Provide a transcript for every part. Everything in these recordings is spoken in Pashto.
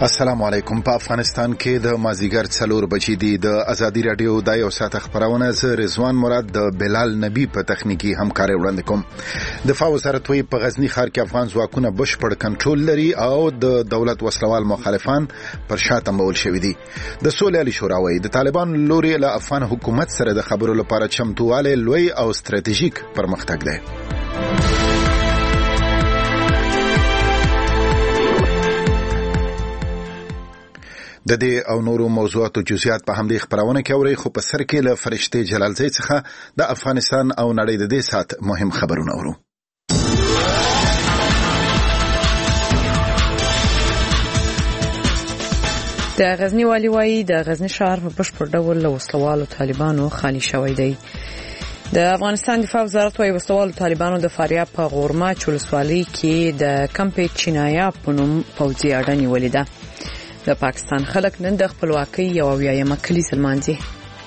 السلام علیکم. په افغانستان کې د مازیګر 4 بجې دی. د ازادي رادیو د یو ساعت خبرونه ز رضوان مراد د بلال نبی په تخنیکی همکاري وړاندې کوم. دفاع وزارت وی په غزنی ښار کې افغان ځواکونه بشپړ کنټرول لري او د دولت وسلوال مخالفان پر شاته مول شوی دي. د سولې شورا وی د طالبان لوري له افغان حکومت سره د خبرو لپاره چمتواله لوی او ستراتیژیک پرمختګ دی. د دې او نورو موضوعاتو جزئیات په همدې خبرونه کې اوري، خو په سر کې له فرشته جلالزی څخه د افغانستان او نړۍ د دې سات مهم خبرونه اورو. د غزنی والی وایي د غزنی ښار په بشپړ ډول له وسلوالو طالبانو خالی شوی دی. د افغانستان دفاع وزارت وايي وسلوالو طالبانو د فاریاب په غورماچ ولسوالۍ کې د کمپ چینایا په نوم پوځي اډه نیولې ده. د پاکستان خلک نن د خپلواکۍ یو اویایمه کلیزه لمانځي.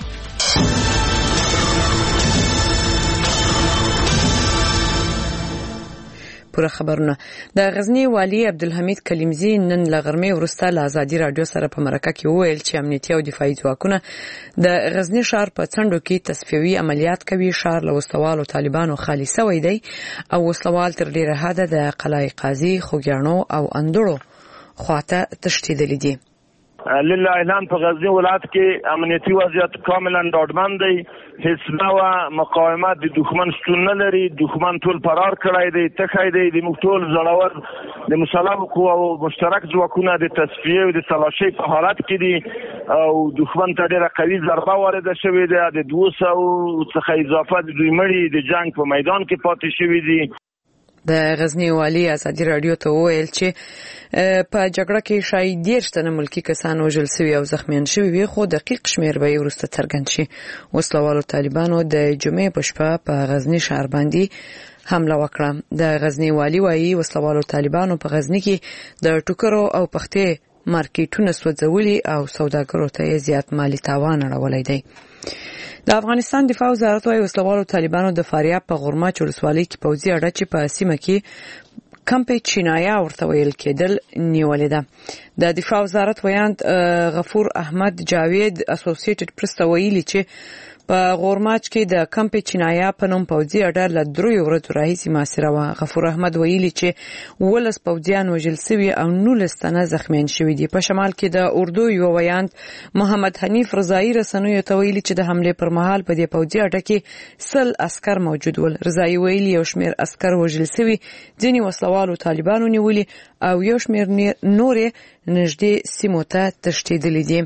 پوره خبرونه. د غزنی والی عبدالحمید کلیمزی نن لغرمه ورسته له ازادي رادیو سره په مرکه کې وویل چې امنیتي او دفاعي ځواکونه د غزنی ښار په څنډو کې تصفیوي عملیات کوي. ښار له وسلوالو طالبانو خالی شوی دی او وسلوال تر ډیره حده د قلعه قاضي، خوګیاڼو او اندړو خواته تشدیدلی دي. لله اعلان په غزنی ولایت کې امنیتي وضعیت کاملا ډاډمن دی. هیڅ نوع مقاومت د دښمن شتون نه لري. دښمن ټول فرار کړی دی، تخی دی. د موږ ټول زړور د مسلحو قواو مشترک ځواکونه د تصفیې او د تلاشۍ په حالت کې دي او دښمن ته ډېره قوي ضربه وارده شوې ده. د 200 څخه اضافه د دوی مړي د جنگ په میدان کې پاتې شوي دي. د غزنی والی ازادي رادیو ته وویل چې په جګړه کې شاید 10 تنه ملکی کسان وژل شوي او زخمیان شوي وي، خو دقیق شمیر به وروسته څرګند شي. وسلوالو طالبانو د جمعې په شپه په غزنی ښار باندې حمله وکړه. د غزنی والی وايي وسلوالو طالبانو په غزنی کې د ټوکرو او پختې مارکیټونه سوځولي او سوداګرو ته زیات مالی تاوان اړولی دی. د افغانستان دفاع وزارت وايي وسلوالو طالبانو د فاریاب په غورماچ ولسوالۍ کې پوځي اډه چې په سیمه کې کمپ چینایا ورته ویل کېدل نیولې ده. د دفاع وزارت ویاند غفور احمد جاوید اسوسییټډ پریس ته ویلي چې په غورماچ کې د کمپ چینایا په نوم پوځي اډه له 3 ورځو راهیسې محاصره وه. غفور احمد ویلي چې 19 پوځیان وژل شوي او 19 تنه زخمیان شوي دي. په شمال کې د اردو یو ویاند محمد حنیف رضایی رسنیو ته ویلي چې د حمله پر مهال په دې پوځي اډه کې 100 عسكر موجود ول. رضایی ویلي یو شمیر عسكر وژل شوي، ځینې وسلوالو طالبانو نیولي او یو شمیر نورې نږدې سیمو ته تښتېدلي دي.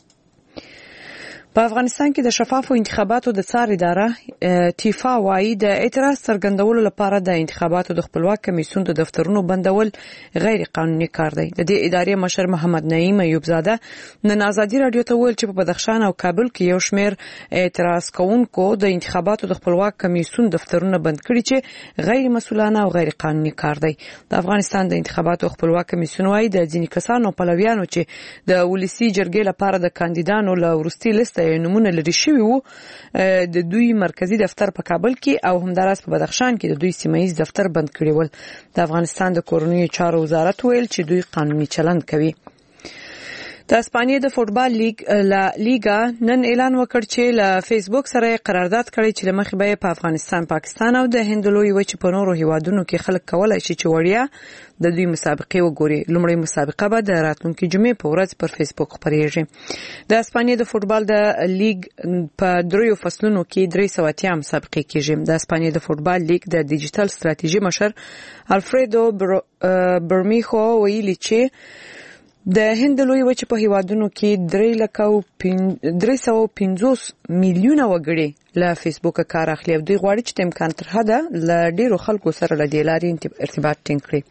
په افغانستان کې د شفافو انتخاباتو د څار اداره تیفا وايي د اعتراض څرګندولو لپاره د انتخاباتو د خپلواک کمیسیون د دفترونو بندول غیر قانوني کار دی. د دې ادارې مشر محمد نعیم ایوب زاده نن ازادي رادیو ته ویل چې په بدخشان او کابل کې یو شمیر اعتراض کوونکو د انتخاباتو د خپلواک کمیسیون دفترونه بند کړي چې غیر مسؤلانه او غیر قانوني کار دی. د افغانستان د انتخاباتو خپلواک کمیسیون وايي د ځینې کسانو پلویانو چې د ولسی جرګې لپاره د کاندیدانو له وروستي لیست نمونه لري شوی وو د دوی مرکزی دفتر په کابل کې او همداراز په بدخشان کې د دوی سیمایي دفتر بند کړی ول. د افغانستان د کورنیو چارو وزارت ویل چې دوی قانوني چلند کوي. د اسپانیې د فوټبال لیګا نن اعلان وکړ چې له فیسبوک سره قرارداد کړی چې لمخې به په افغانستان، پاکستان او د هند لوی وچې په نورو هیوادونو کې خلک کولای شي چې وړیا د دوی مسابقې وګوري. لومړی مسابقه به د راتلونکي جمعې په ورځ پر فیسبوک خپریږي. د اسپانیې د فوټبال د لیګ په 3 فصلونو کې 380 مسابقې کیږي. د اسپانیې د فوټبال لیګ د ډیجیټل ستراتیژي مشر الفریدو برمیخو ویلي چې د هند لوی وچې په هیوادونو کې 350 میلیونه وګړي له فیسبوک کار اخلي. دوی غواړي چې امکان تر حده له ډیرو خلکو سره له دې لارې ارتباط ټینګ کړي.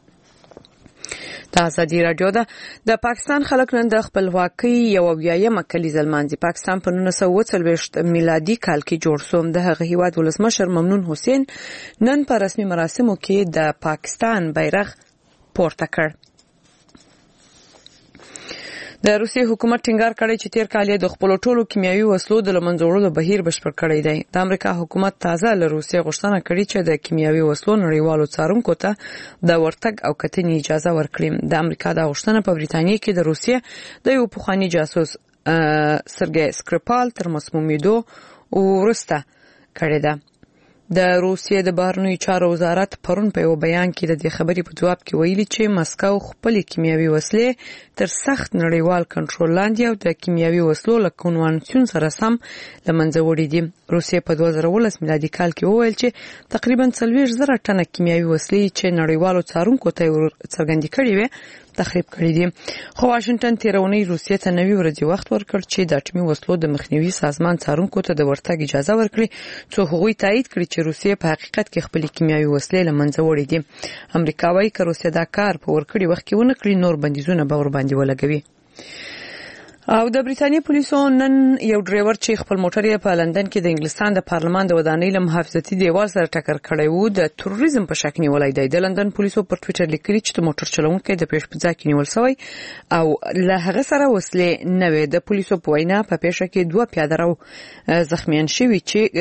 د ازادي رادیو د پاکستان خلک نن د خپلواکۍ یو اویایمه کلیزه لمانځي. پاکستان په 1940 میلادي کال کې جوړ شو. د هغه هیواد ولسمشر ممنون حسین نن په رسمي مراسمو کې د پاکستان بیرغ پورته کړ. د روسیې حکومت ټینګار کړی چې تیر کال د خپل ټولو کیمیاوي وسلو د لمنځه وړلو بهیر بشپړ کړی دی. د امریکا حکومت تازه له روسیې غوښتنه کړې چې د کیمیاوي وسلو نړیوالو څارونکو ته د ورتګ او کتنې اجازه ورکړي. د امریکا د غوښتنه په بریتانیا کې د روسیې د یو پخوانی جاسوس سرګی سکریپال تر مسمومیدو ورسته کړی ده. د روسیې د بهرنیو چارو وزارت پرون په یو بیان کې د دې خبرې په جواب کې ویلي چې مسکو خپل کیمیاوي وسلې تر سخت نړیوال کنټرول لاندې او د کیمیاوي وسلو له کنوانسیون سره سم لمنځه وړي دي. روسیې په 2019 میلادي کال کې وویل چې تقریبا 40,000 ټنه کیمیاوي وسلې چې نړیوالو څارونکو ته څرګندې کړې وې تخریب کړی دي. خو واشنگټن تیرونی روسیې ته 90 ورځې وخت ورکړ چې د اټومي وسلو د مخنیوي سازمان څارونکو ته د ورتګ اجازه ورکړي څو هغوی تایید کړي چې روسیې په حقیقت کې خپل کیمیاوي وسلې لمنځه وړي دي. امریکا وايي چې روسیې دا کار په ورکړي وخت کې ونه کړی نور بندیزونه به ور باندې ولګوي. او د بریتانیا پولیسو نن یو ډرایور چې خپل موټر یې په لندن کې د انګلستان د پارلمان د ودانۍ له محافظتي دیوال سره ټکر کړی وو د تروریزم په شک نیولای دی. د لندن پولیسو پر ټوئیټر لیکلي چې د موټر چلوونکی د پیښې په ځای کې نیول شوی او له هغه سره وسلې نه وې. د پولیسو په وینا په پیښه کې 2 پیاده رو زخمیان شوي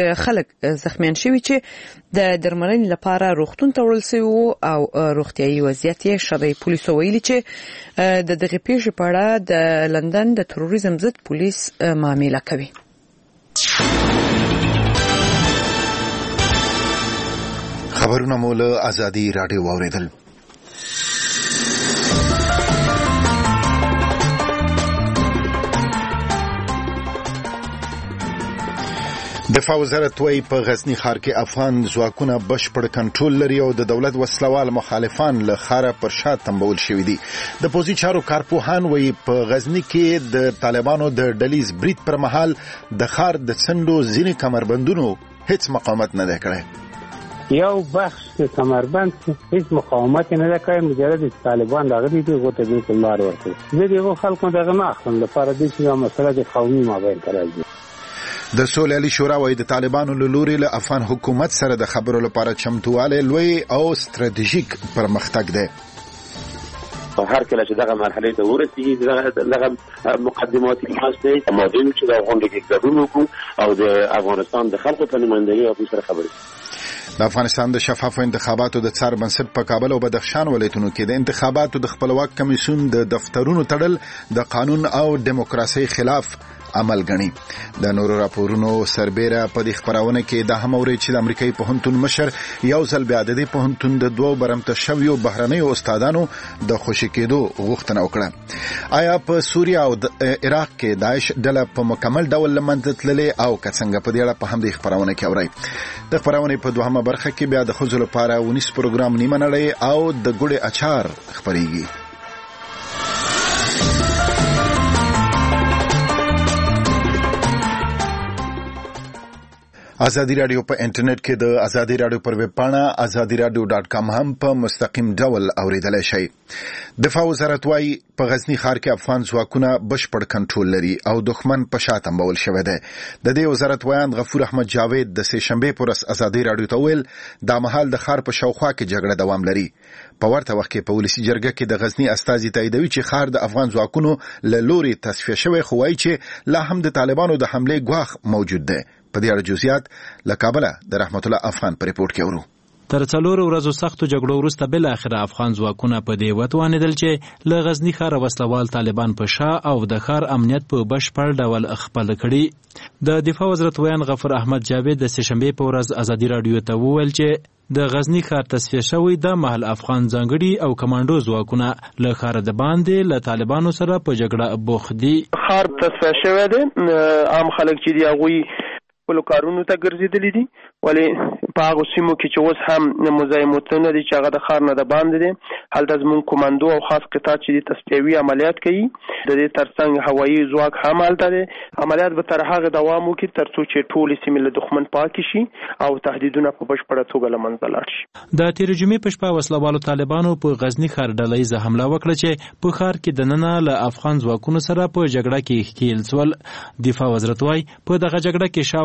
چې د درملنې لپاره روغتون ته وړل شوي وو او روغتیايي وضعیت یې ښه دی. پولیسو ویلي چې د دغه پیښې په اړه د لندن د تروریزم ضد پولیس معامله کوي. خبرونه مو له آزادي رادیو اوریدل. دفاع وزارت وايي په غزنی ښار کې افغان ځواکونه بشپړ کنټرول لري او د دولت وسلوال مخالفان له ښاره پر شا تمبول شوي دي. د پوځي چارو کارپوهان وايي په غزنی کې د طالبانو د ډلیز برید پر مهال د ښار د څنډو ځینې کمربندونو هیڅ مقاومت نه دی کړی. یو بخش کمربند هیڅ مقاومت نه دی کړی، مجرد طالبان راغلي دي غوته دې په لار ورته. زه دغه خلکو دغه نه اخلم لپاره دې چې مسله د قومي مابین راځي. د سولې شورا وايي د طالبانو له لوري له افغان حکومت سره د خبرو لپاره چمتواله لوی او ستراتیژیک پرمختګ دی. هر کله چې دغه مرحله ته ورسیږي دغه مقدمات خاصه ماده چې د افغان لیګ ګډون وکړو او د افغانستان د خلکو په نمائندګۍ او سره خبرې. د افغانستان د شفافو انتخاباتو د څار بنسټ په کابل او بدخشان ولایتونو کې د انتخاباتو د خپلواک کمیسیون د دفترونو تړل د قانون او دیموکراسي خلاف عمل غني. د نورو راپورونو سربېره په دې خبرونه کې د هموري چې د امریکایي پوهنتون مشر یو ځل بیا د پوهنتون د 2 برمته شویو بهرنیو استادانو د خوشی کېدو غوښتنه وکړه. آیا په سوریه او عراق کې داعش ډله په مکمل ډول لمنځه تللې او څنګه په دې اړه په همدې خبرونه کې اوري. د خبرونه په دوهمه برخه کې بیا د خځو لپاره 19 پروګرام نیمه نړۍ او د ګوډې اچار خبريږي. آزادی رادیو په انټرنیټ کې د آزادی رادیو پر ویب پاڼه azadiradio.com هم په مستقیم ډول اوریدلای شئ. دفاع وزارت وايي په غزنی ښار کې افغان ځواکونه بشپړ کنټرول لري او دښمن په شا تمبول شوی دی. د دې وزارت ویان غفور احمد جاوید د سه شنبه پر آزادی رادیو ته ویل دا مهال د ښار په شاوخوا کې جګړه دوام لري. په ورته وخت کې په ولسی جرګه کې د غزنی استازي تاییدوي چې ښار د افغان ځواکونو له لوري تصفیه شوی خو وايي چې لا هم د طالبانو د حمله ګواښ موجود دی. په دې اړه جزئیات له کابل د رحمت الله افغان په ریپورت کې ورو. تر 4 ورځو سختو جګړو وروسته بل اخر افغان ځواکونه په دې وتوانیدل چې له غزنی ښار وسلوال طالبان په شا او د ښار امنیت په بشپړ ډول خپل کړي. د دفاع وزارت ویان غفور احمد جاوید د سهشنبه په ورځ آزادی رادیو ته وویل چې د غزنی ښار تصفیه شوی د محل افغان ځانګړي او کمانډو ځواکونه له ښار د باندې له طالبانو سره په جګړه بوخت دي. ښار تصفیه شوی دی، عام خلک چې دی هغوی خپلو کارونو ته ګرځېدلي دي، ولې په هغو سیمو کې چې اوس هم مزاحمتونه دي چې هغه د ښار نه د باندې دي، هلته زموږ کمانډو او خاص قطاع چې دي تصفیوي عملیات کوي. د دې ترڅنګ هوایي ځواک هم هلته دی. عملیات به تر هغه دوام وکړي تر څو چې ټولې سیمې له دښمن پاکې شي او تهدیدونه په بشپړه توګه له منځه لاړ شي. د تېرې جمعې په شپه وسلوالو طالبانو په غزني ښار ډله ییزه حمله وکړه چې په ښار کې دننه له افغان ځواکونو سره په جګړه کې ښکېل شول. دفاع وزارت وايي په دغه جګړه کې شاوخوا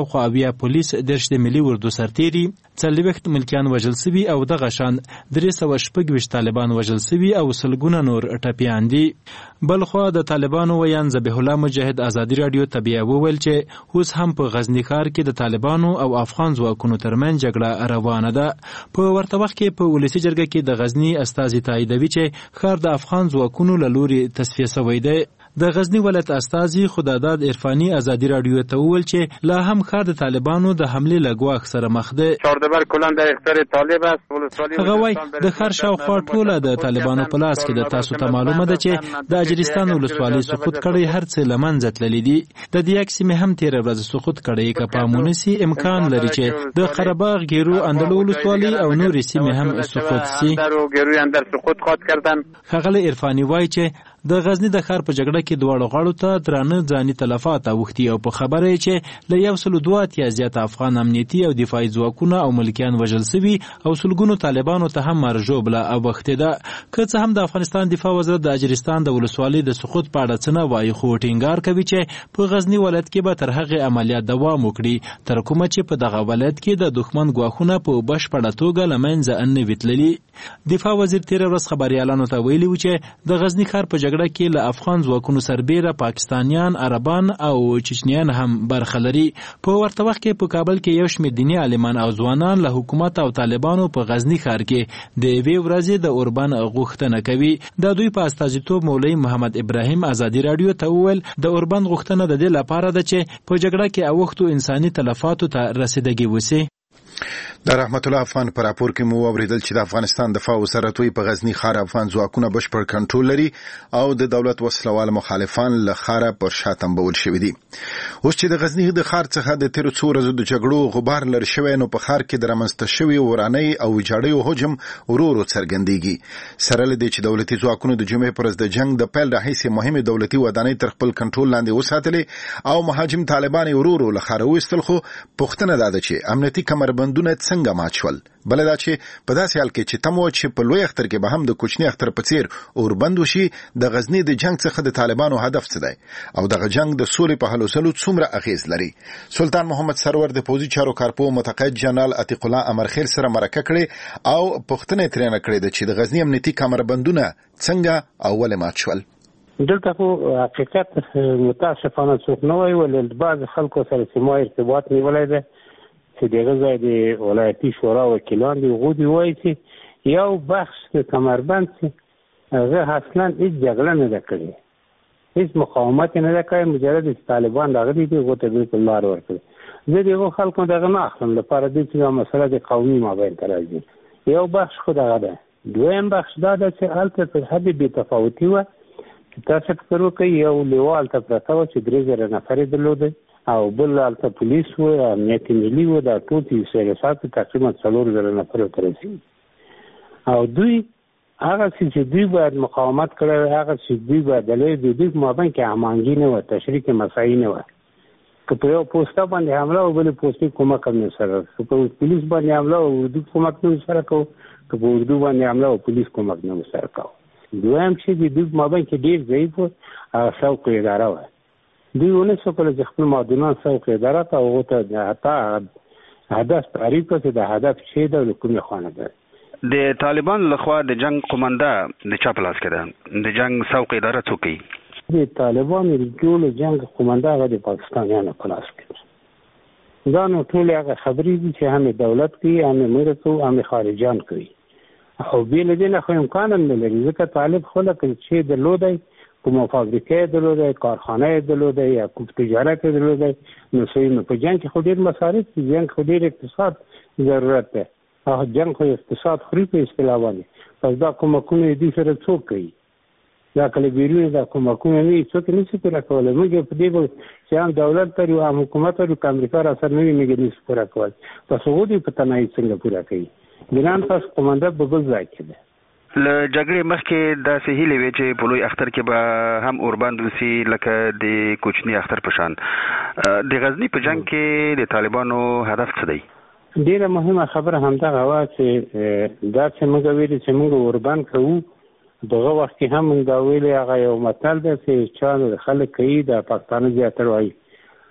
شاوخوا 80 پولیس 10 د ملي اردو سرتیري 40 ملکیان وژل شوي او دغه شان 326 طالبان وژل شوي او سلګونه نور ټپیان دي. بلخوا د طالبانو ویان ذبیح الله مجاهد ازادي رادیو ته بیا وویل چې اوس هم په غزنی ښار کې د طالبانو او افغان ځواکونو ترمنځ جګړه روانه ده. په ورته وخت کې په ولسی جرګه کې د غزنی استازي تاییدوي چې ښار د افغان ځواکونو له لوري تصفیه شوی دی. د غزنی ولایت استازي خداداد عرفاني ازادي رادیو ته وویل چې لا هم ښار د طالبانو د حملې له ګواښ سره مخ دی. چهاردبر کلان در اختیار طالب است. هغه وایي د ښار شاوخوا ټوله د طالبانو په لاس کې ده. تاسو ته معلومه ده چې د اجرستان ولسوالۍ سقوط کړی هر څه له منځه تللی دي. د دې سیمې هم تېره ورځ سقوط کړی. که پامونه سي امکان لري چې د قرهباغ ګیرو اندلو ولسوالۍ او نورې سیمې هم سقوط سي. ښاغلی عرفاني وایي چې د غزنی د ښار په جګړه کې دواړو غاړو ته درانه ځاني تلفات اوښتي او په خبره چې له 102 زیات افغان امنیتي او دفاعي ځواکونه او ملکیان وژل شوي او سلګونو طالبانو ته هم مرجوبله اوښتې ده. که څه هم د افغانستان دفاع وزارت د اجرستان د ولسوالۍ د سقوط په اړه څه نه وایي، خو ټینګار کوي چې په غزنی ولایت کې به تر هغې عملیات دوام وکړي تر کومه چې په دغه ولایت کې د دښمن ګواښونه په بشپړه توګه له منځه نه وي تللي. دفاع وزیر تېره ورځ خبریالانو ته ویلي و چې د غزنی ښار په جګړه کې له افغان ځواکونو سربیره پاکستانیان، عربان او چچنیان هم برخه لري. په ورته وخت کې په کابل کې یو شمېر دیني عالمان او ځوانان له حکومت او طالبانو په غزنی ښار کې د یوې ورځې د اوربند غوښتنه کوي. د دوی په استازیتوب مولوي محمد ابراهیم ازادي رادیو ته وویل د اوربند غوښتنه د دې لپاره ده چې په جګړه کې اوښتو انساني تلفاتو ته رسیدګي وسي. د رحمت الله افغان پر راپور کې مو اوریدل چې د افغانستان دفاع وزارت په غزنی ښار افغان ځواکونه بشپړ کنټرول لري او د دولت وسلوال مخالفان له ښاره پر شا تمبول شوي دي. اوس چې د غزنی د ښار څخه د تیرو څو ورځو د جګړو غبار لرې شوی، نو په ښار کې د رامنځته شوي ورانۍ او ویجاړیو حجم ورو ورو څرګندېږي. سره له دې چې دولتي ځواکونو د جمعې پر ورځ د جنګ د پیل راهیسې مهمې دولتي ودانۍ تر خپل کنټرول لاندې وساتلې او مهاجم طالبان ورو ورو له ښاره وایستل، خو پوښتنه دا ده چې امنیتي کمربندونه څنګه مات شول؟ بل دا چې په داسې حال کې چې تم و چې په لوی اختر کې به هم د کوچني اختر په څیر اوربند وشي، د غزنی د جنگ څخه د طالبانو هدف څه دی او دغه جنگ د سولې په هلوسلو څومره اغیز لري؟ سلطان محمد سرور د پوځي چارو کارپو متقاعد جنرال عتیق الله امرخیل سره مرکه کړې او پوښتنه ترې کړې ده چې د غزنی امنیتي کمربندونه څنګه او ولې مات شول. دلته خو حقیقت متاسفانه څوک نه وایي، ولې بعض خلکو سره سیمه ارتباط نیولی دی چې دغه ځای د ولایتي شورا وکیلان دي، هغوی وایي چې یو بخش د کمربند چې هغه اصلا هیڅ جګړه نه ده کړې، هیڅ مقاومت نه ده کړی، مجرد طالبان راغلي دي هغو ته بالکل لار ورکړي. زه د هغو خلکو دغه نه اخلم لپاره دې چې دا مسله د قومي مابین ته راځي. یو بخش خو دغه ده. دویم بخش دا ده چې هلته تر حد بېتفاوتي وه چې تاسو فکر وکړئ یو لیوه هلته پرته وه چې 3000 نفر یې درلودی او بل هلته پولیس و، امنیت ملي و، دا ټول چې سیلسات تقریبا 4000 نفر ته رسېږي او دوی هغه چې دوی باید مقاومت کړی وای، هغه چې دوی باید د دوی په مابین کې هماهنګي نه وه، تشریک مساعي نه وه. که په یو پوسته باندې حمله او بلې پوستې کومک هم نه سره، که په پولیس باندې حمله او اردو کومک نه سره کوو، که په اردو باندې حمله او پولیس کومک نه سره کوو. دویم چې د دوی په مابین کې ډېر ضعیف و هغه شوق اداره وه. دوی ونه شو کله چې خپل معدنان سوق اداره ته هغو ته حتی هدف تعریف کړه چې د هدف څه ده او کومې خوا ده. د طالبان لخوا د جنگ قومنده د چا په لاس کې ده؟ د جنگ سوق اداره څوک کوي؟ د طالبانو د ټول جنگ قومنده هغه د پاکستانیانو په لاس کې ده. دا نو ټول هغه خبرې دي چې هم دولت کوي، هم موږ کوو، هم خارجیان کوي او بې له دې نه خو امکان هم نه لري، ځکه طالب خو لکه چې درلودی کوم فابریکې درلودی، کارخانه درلودی یا کوم تجارت درلودی، نو نو په جنگ کې خو ډېر مصارف دي، جنگ خو ډېر اقتصاد ضرورت دی او جنگ خو اقتصاد خوري په اصطلاح باندې. پس دا کومکونه دوی سره څوک کوي؟ دا کله بیرون دا کومکونه نه څوک نشي پوره کولی. موږ په دې چې هم دولت لرو، هم حکومت لرو، که امریکا را سره نه وي موږ نشو پوره کولی. پس هغوی دوی په تنهایي څنګه پوره کوي؟ ګران پس قومنده په بل ځای کې ده. له جګړې مخکې داسې هیلې وې چې په لوی اختر کې به هم اوربند وسي لکه د کوچني اختر په شان. د غزني په جنگ کې د طالبانو هدف څه دی؟ ډېره مهمه خبره همدغه وه چې دا چې موږ ویلي چې موږ اوربند کوو، دغه وخت کې هم موږ دا ویلي هغه یو متل دی چې چا خلک کوي د پښتانه زیاتر وایي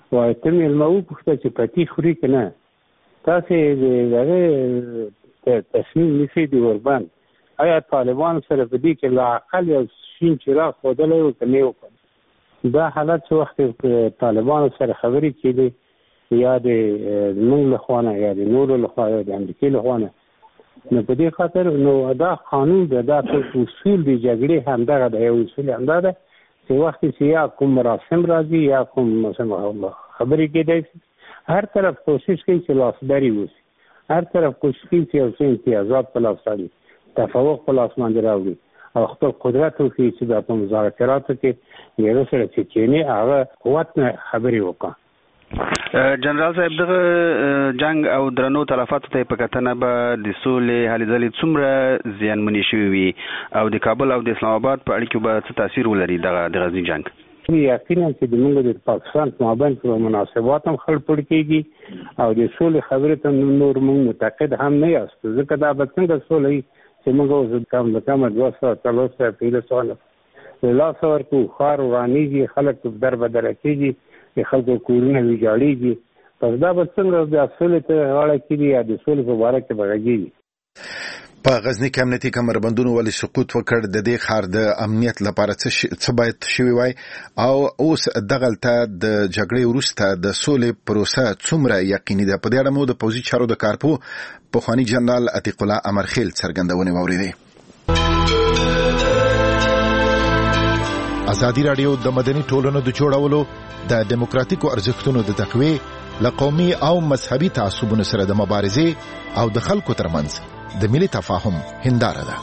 وای ته مې مو پوښتنه چې پتی خوري کنه تاسو دغه تصمیم نیسئ د اوربند آیا طالبان سره په دې کې لا اقل یو شین چراغ خودلې او کني وکړ دا حالت څو وخت طالبان سره خبرې کېدې یا د موږ له خوانه یا د نورو له خوا یا د امریکا له خوانه نو په دې خاطر نو دا قانون دا اصول دی جګړې هم دغه د یو اصول هم ده چې وخت چې یا کوم مراسم راځي یا کوم مثلا خبرې کېدای هر طرف کوشش کوي چې لاسداري وشي هر طرف کوشش کوي چې یو څه امتیازات په لاس راوړي تفوق په لاس باندې راوړي او خپل قدرت وکړي چې په مذاکراتو کې یو سره چې کینی هغه قوت نه خبرې وکړي. جنرال صاحب دغه جنگ او درنو تلفاتو ته په کتنه به د سولې هلې ځلې څومره زیانمنې شوي وي او د کابل او د اسلام آباد په اړیکو به څه تاثیر ولري دغه د غزني جنگ؟ یقینا چې د موږ د پاکستان په مابین کې مناسبات هم خړ پړ کېږي او د سولې خبرې ته نور موږ متعقد هم نه یاست ځکه دا به څنګه سولې چې موږ اوس کم له کمه 200 300 لاس ورکو خار ورانیږي خلک در بدر کېږي خلکو کورونه ویجاړېږي پس دا به څنګه د سولې ته غاړه کېږي یا د سولې په باره کې به غږېږي. په غزني کې امنیتي کمربندونو ولې سقوط وکړ د دې ښار د امنیت لپاره څه باید شوي وای او اوس دغلته د جګړې وروسته د سولې پروسه څومره یقیني ده؟ په دې اړه مو د پوځي چارو د کارپو پخواني جنرال عتیق الله امرخیل څرګندونې واورېدې. ازادي راډیو د مدني ټولنو د جوړولو د دیموکراتیکو ارزښتونو د تقویې له قومي او مذهبي تعصبونو سره د مبارزې او د خلکو ترمنځ د ملي تفاهم هنداره ده.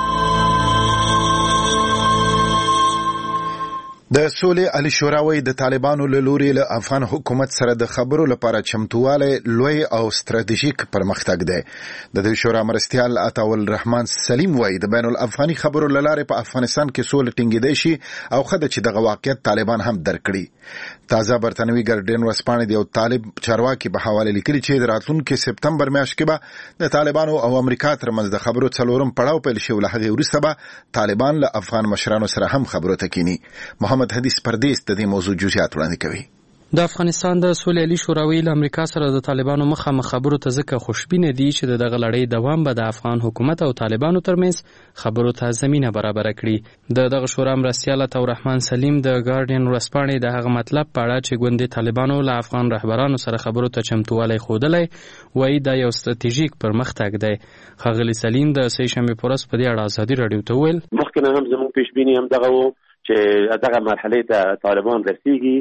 د سولې علي شوراوي د طالبانو له لوري له افغان حکومت سره د خبرو لپاره چمتواله لوی او ستراتیژیک پرمختګ دی. د دې شورا مرستیال عطا الرحمن سلیم وایي د بین الافغاني خبرو لاره په افغانستان کې سولې ټینګېدای شي او خدای چې دغه واقعیت طالبان هم درک کړي. تازه برتنوي ګارډین ورسپانې د یو طالب چارواکي په حواله لیکلي چې د راتلونکي سپتمبر میاشت کې به د طالبانو او امریکا ترمنځ د خبرو څلورم پړاو پیل شي او له هغې وروسته به طالبان له افغان مشرانو سره هم خبرو ته کینی. محمد حدیث پردیس د دې موضوع جزئیات وړاندې کوي. د افغانستان د سولې علي شوراوي له امریکا سره د طالبانو مخامخ خبرو ته ځکه خوشبینه دي چې دغه لړۍ دوام به د افغان حکومت او طالبانو ترمنځ خبرو ته زمينه برابر کړي. دغه شورا مرستیال عطا الرحمن سلیم د ګارډین ورسپانې د هغه مطلب په اړه چې ګوندې طالبانو له افغان رهبرانو سره خبرو ته چمتوالی ښودلی وایي دا یو ستراتیژیک پرمختګ دی. ښاغلي سلیم د سې شنبې په ورځ په دې اړه ازادي راډیو ته وویل مخکې هم زموږ پیشبیني هم دغه و چې دغه مرحلې ته طالبان رسیږي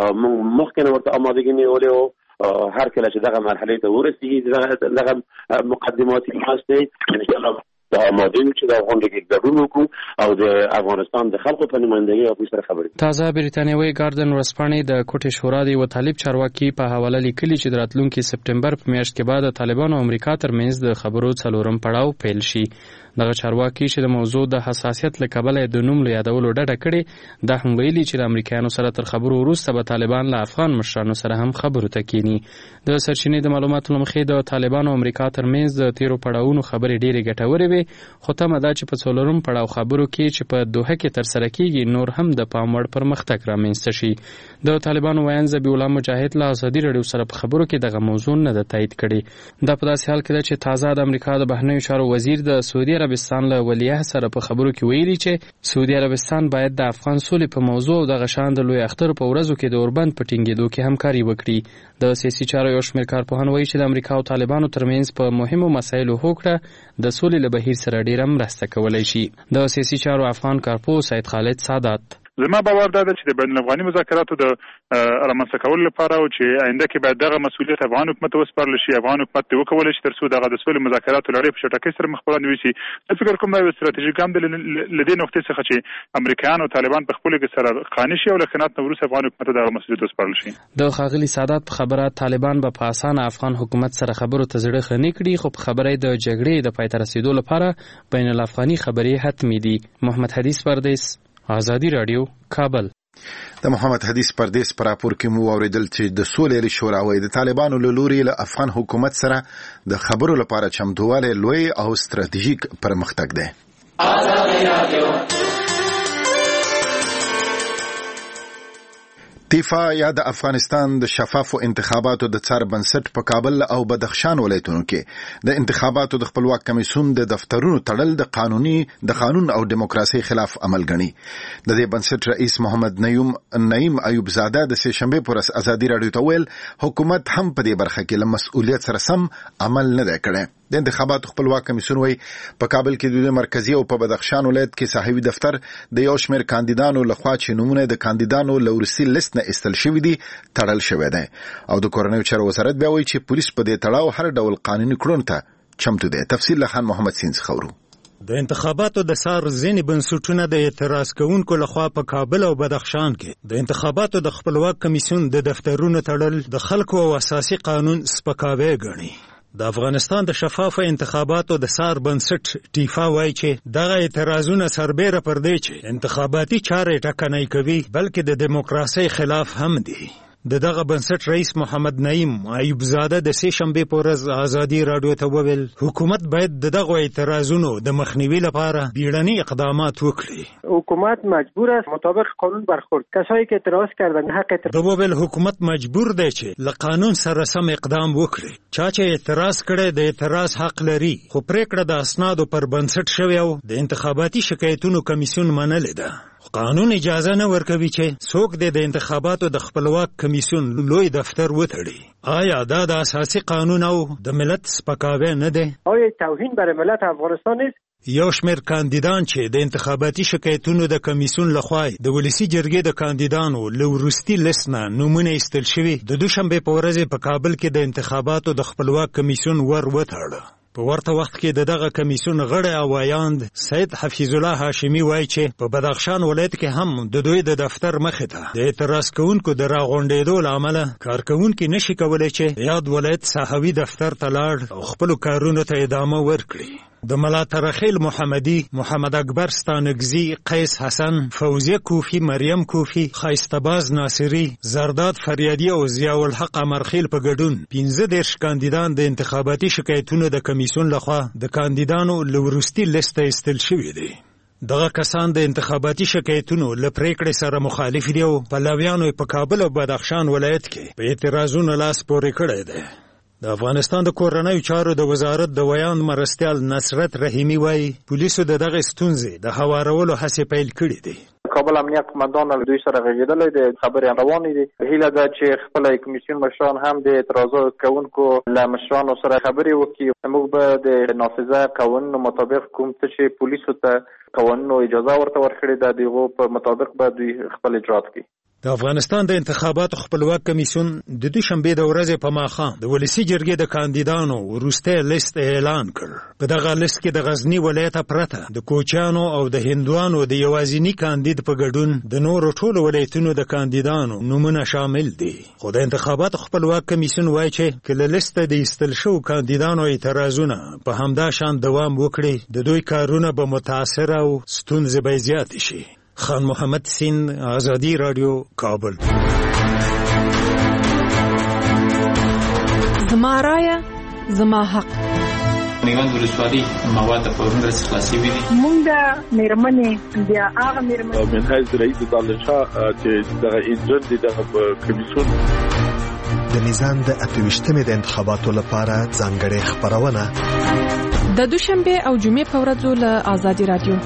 مخکې ورته آمادګي نیولې وو هر کله چې دغه مرحلې ته ورسیږي دغه مقدماتي هست ان شاء الله د آماده چې د غونډې کې ګډون وکړو او د افغانستان د خلکو په نمائندګۍ او سره خبرې. تازه بریتانیوي ګارډن ورسپانې د کوټې شورا د یو طالب چارواکي په حواله لیکلي چې د راتلونکي سپتمبر په میاشت کې بعد د طالبانو او امریکا ترمنځ د خبرو څلورم پړاو پیل شي. دغه چارواکي چې د موضوع د حساسیت له کبله د نوم له یادولو ډډه کړې دا هم ویلي چې د امریکایانو سره تر خبرو وروسته به طالبان له افغان مشرانو سره هم خبرو ته کینی. د سرچینې د معلوماتو له مخې د طالبانو او امریکا ترمنځ د تیرو پړاوونو خبرې ډېرې ګټورې وي خو تمه ده چې په څلورم پړاو خبرو کې چې په دوحه کې ترسره کیږي نور هم د پام وړ پرمختګ رامنځته شي. د طالبانو ویاند ذبیح الله مجاهد له ازادي راډیو سره په خبرو کې دغه موضوع نه ده تایید کړې. دا په داسې حال کې ده چې تازه د امریکا د بهرنیو چارو وزیر د سعودي عربستان له ولیعهد سره په خبرو کې ویلي چې سعودي عربستان باید د افغان سولې په موضوع او دغه شان د لوی اختر په ورځو کې د اوربند په ټینګېدو کې همکاري وکړي. د سیاسي چارو یو شمېر کارپوهان وایي چې د امریکا او طالبانو ترمنځ په مهمو مسایلو هوکړه د سولې له بهیر سره ډېره مرسته کولی شي. د سیاسي چارو افغان کارپوه سید خالد سادات زما باور دا ده چې د بین الافغاني مذاکراتو د رامنځته کولو لپاره او چې آینده کې باید دغه مسؤلیت افغان حکومت وسپارل شي افغان حکومت دې وکولای شي ترڅو دغه د سولې مذاکراتو لړۍ په چټکۍ سره مخ پر وړاندې وشي. زه فکر کوم دا یو ستراتیژیک ګام دی له دې نقطې څخه چې امریکایان او طالبان په خپلو کې سره قانع شي او له خنات نه وروسته افغان حکومت دغه مسؤلیت وسپارل شي. د ښاغلي سادات په خبره طالبان به په اسانه افغان حکومت سره خبرو ته زړه ښه نه کړي خو په خبره د جګړې د پای ته رسیدو لپاره بین الافغاني خبرې حتمي دي. محمد حدیث پردیس ازادي راډیو کابل. د محمد حدیث پردیس پر راپور کې مو اوریدل چې د سولې شورا د طالبانو له لوري له افغان حکومت سره د خبرو لپاره چمتواله لوی او ستراتیژیک پرمختګ دی. تیفا یا د افغانستان د شفافو انتخاباتو د څار بنسټ په کابل او بدخشان ولایتونو کې د انتخاباتو د خپلواک کمیسیون د دفترونو تړل د قانون او دیموکراسي خلاف عمل ګڼي. د دې بنسټ رئیس محمد نعیم ایوب زاده د سه شنبه پر ازادي رادیو ته ویل حکومت هم په دې برخه کې له مسؤلیت سره سم عمل نه دی کړی. د انتخاباتو خپلواک کمیسیون وایي په کابل کې د مرکزی او په بدخشان ولایت کې صاحبي دفتر د یو شمېر کاندیدانو لخوا چې نمونه د کاندیدانو لورسي لیست نه استل شوی دي تړل شوی دی او د کورنیو چارو وزارت بیا وایي چې پولیس په دې تړاو هر ډول قانوني کړنو ته چمتو دی. تفصیل له خان محمد سینز خورو. د انتخاباتو د سار ځینې بنسټونه د اعتراض کوونکو لخوا په کابل او بدخشان کې د انتخاباتو د خپلواک کمیسیون د دفترونو تړل د خلکو او اساسي قانون سپکاوی ګڼي. د افغانستان د شفافو انتخاباتو د سار بنسټ ټیفا وایي چې دغه اعتراضونه سربیره پر دی چې انتخاباتي چارې ټکنۍ کوي بلکې د دیموکراسۍ خلاف هم دي. دغه بنسټ رئیس محمد نعیم ایوب زاده د سه شنبه په ورځ ازادي رادیو ته وویل حکومت باید دغه اعتراضونو د مخنیوي لپاره بیړني اقدامات وکړي. حکومت مجبور است مطابق قانون برخورد. کسایی که اعتراض کردن حق اعتراض وویل حکومت مجبور دی چې له قانون سره سم اقدام وکړي. چا چې اعتراض کړي د اعتراض حق لري خو پریکړه د اسنادو پر بنسټ شوی او د انتخاباتي شکایتونو کمیسیون منلې ده. قانون اجازه نه ورکوي چې څوک د انتخاباتو د خپلواک کمیسیون لوی دفتر وتړي. آیا دا د اساسي قانون او د ملت سپکاوی نه دی؟ آیا توهین بر ملت افغانستان نیست؟ یو شمېر کاندیدان چې د انتخاباتي شکایتونو د کمیسیون لخوا د ولسی جرګې د کاندیدانو له وروستي لیست نه نومونه ایستل شوي د دوشنبه په ورځ په کابل کې د انتخاباتو د خپلواک کمیسیون وتړه. په ورته وخت کې دغه کمیسیون غړی او وایاند سید حفیظ الله هاشمی وایي چې په بدخشان ولایت کې هم د دوی د دفتر مخې ته د اعتراض کوونکو د راغونډېدو له امله کارکوونکي نشي کولی چې یاد ولایت صحوي دفتر ته لاړ او خپلو کارونو ته ادامه ورکړي. د ملا ترخیل محمدی، محمد اکبر ستانگزی، قیس حسن، فوزیه کوفی، مریم کوفی، خایستباز ناصری، زرداد فریادی او ضیاء الحق امرخیل په ګډون 15 کاندیدان د انتخاباتي شکایتونو د کمیسیون لخوا د کاندیدانو لوروستي لیست ایستل شوی دي. دغه کسان د انتخاباتي شکایتونو له پریکړې سره مخالف دي او پلویانو په کابل او بدخشان ولایت کې په اعتراضونو لاس پورې کړی دی. د افغانستان د کورنیو چارو د وزارت د ویاند مرستیال نصرت رحیمی وایي پولیسو د دغه ستونزې د هوارولو هڅې پیل کړي دي. کابل امنیت قماندان له دوی سره غږېدلی دی، خبرې روانې دي. هیله ده چې خپل کمیسیون مشران هم د اعتراضات کوونکو له مشرانو سره خبرې وکړي. موږ به د نافذه قوانینو مطابق کوم څه چې پولیسو ته قوانینو اجازه ورته ورکړې ده د هغو په مطابق به دوی خپل اجرات کوي. د افغانستان د انتخاباتو خپلواک کمیسیون د دوشنبه د ورځې په ماښام د ولسی جرګې د کاندیدانو وروستی لیست اعلان کړ. په دغه لیست کې د غزنی ولایت پرته د کوچیانو او د هندوانو د یوازینی کاندید په ګډون د نورو ټولو ولایتونو د کاندیدانو نومونه شامل دي. خو د انتخاباتو خپلواک کمیسیون وایي چې کله لیست د ایستل شو کاندیدانو اعتراضونه په همدا شان دوام وکړي د دوی کارونه به متاثر او ستونزې به زیات شي. خان محمد سین، آزادی رادیو، کابل. زما رایه زما حق. میوند ولسوالي مواد په ورنډه خلاصي وي. مونږ د میرمنې بیا هغه میرمنې منهاج رئیس دالشاه چې دغه ایجنټ دغه کمیسیون د میزان د 28مې د انتخاباتو لپاره ځانګړې خبرونه د دوشنبه او جمعې په ورځو له آزادی رادیو.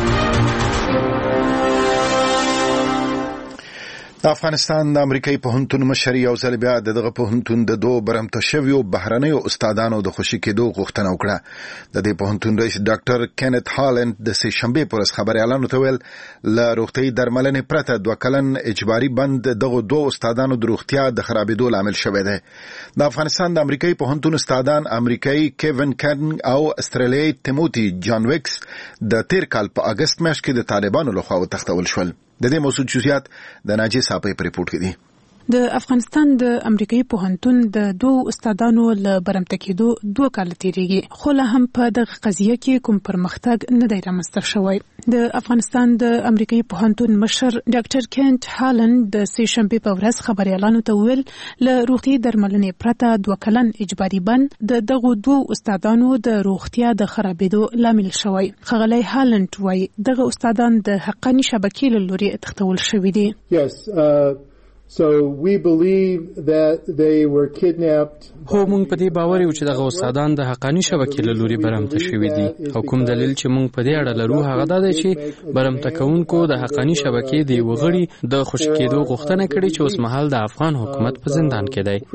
د افغانستان د امریکایي پوهنتون مشر یو ځل بیا دغه پوهنتون د دوه برمته شویو بهرنیو استادانو د خوشي کېدو غوښتنه وکړه. د دې پوهنتون رئیس ډاکټر کینت هالند د سه شنبه پر خبري اعلان وکړ ل روغتي درملنې پرته 2 کلن اجباري بند دغه دوه استادانو د روغتیا د خرابېدو لامل شوی دی. د افغانستان د امریکایي پوهنتون استادان امریکایي کیون کارن او استرالیایي تیموتی جان ویکس د تیر کال په اگست میاشت کې د طالبانو لخوا وتښتول شول. د دې موضوع جزئیات د ناجی صاحب په ریپورت کې دي. د افغانستان د امریکایي پوهنتون د دوه استادانو له برمته کېدو 2 کال تیریږي، خو له هم په دغه قضیه کې کوم پرمختګ نه دی رامنځته شوی. د افغانستان د امریکایي پوهنتون مشر ډاکټر کینت هالند د سه شنبه په ورځ خبري اعلان وکړ له روغتي درملنې پرته 2 کلن اجباري بند د دغه دوه استادانو د روغتیا د خرابېدو لامل شوی. خغلی هالند وايي دغه استادان د حقاني شبکې له لوري تختول شوی دي. Yes, So we believe that they were kidnapped. هو مونږ په دې باور یو چې دغه استادان د حقانی شبکې له لوري برمته شوي دي او کوم دلیل چې مونږ په دې اړه لرو هغه دا دی چې برمته کوونکو د حقانی شبکې د وغړي د خوشی کېدو غوښتنه کړې چې اوس مهال د افغان حکومت په زندان کې دی.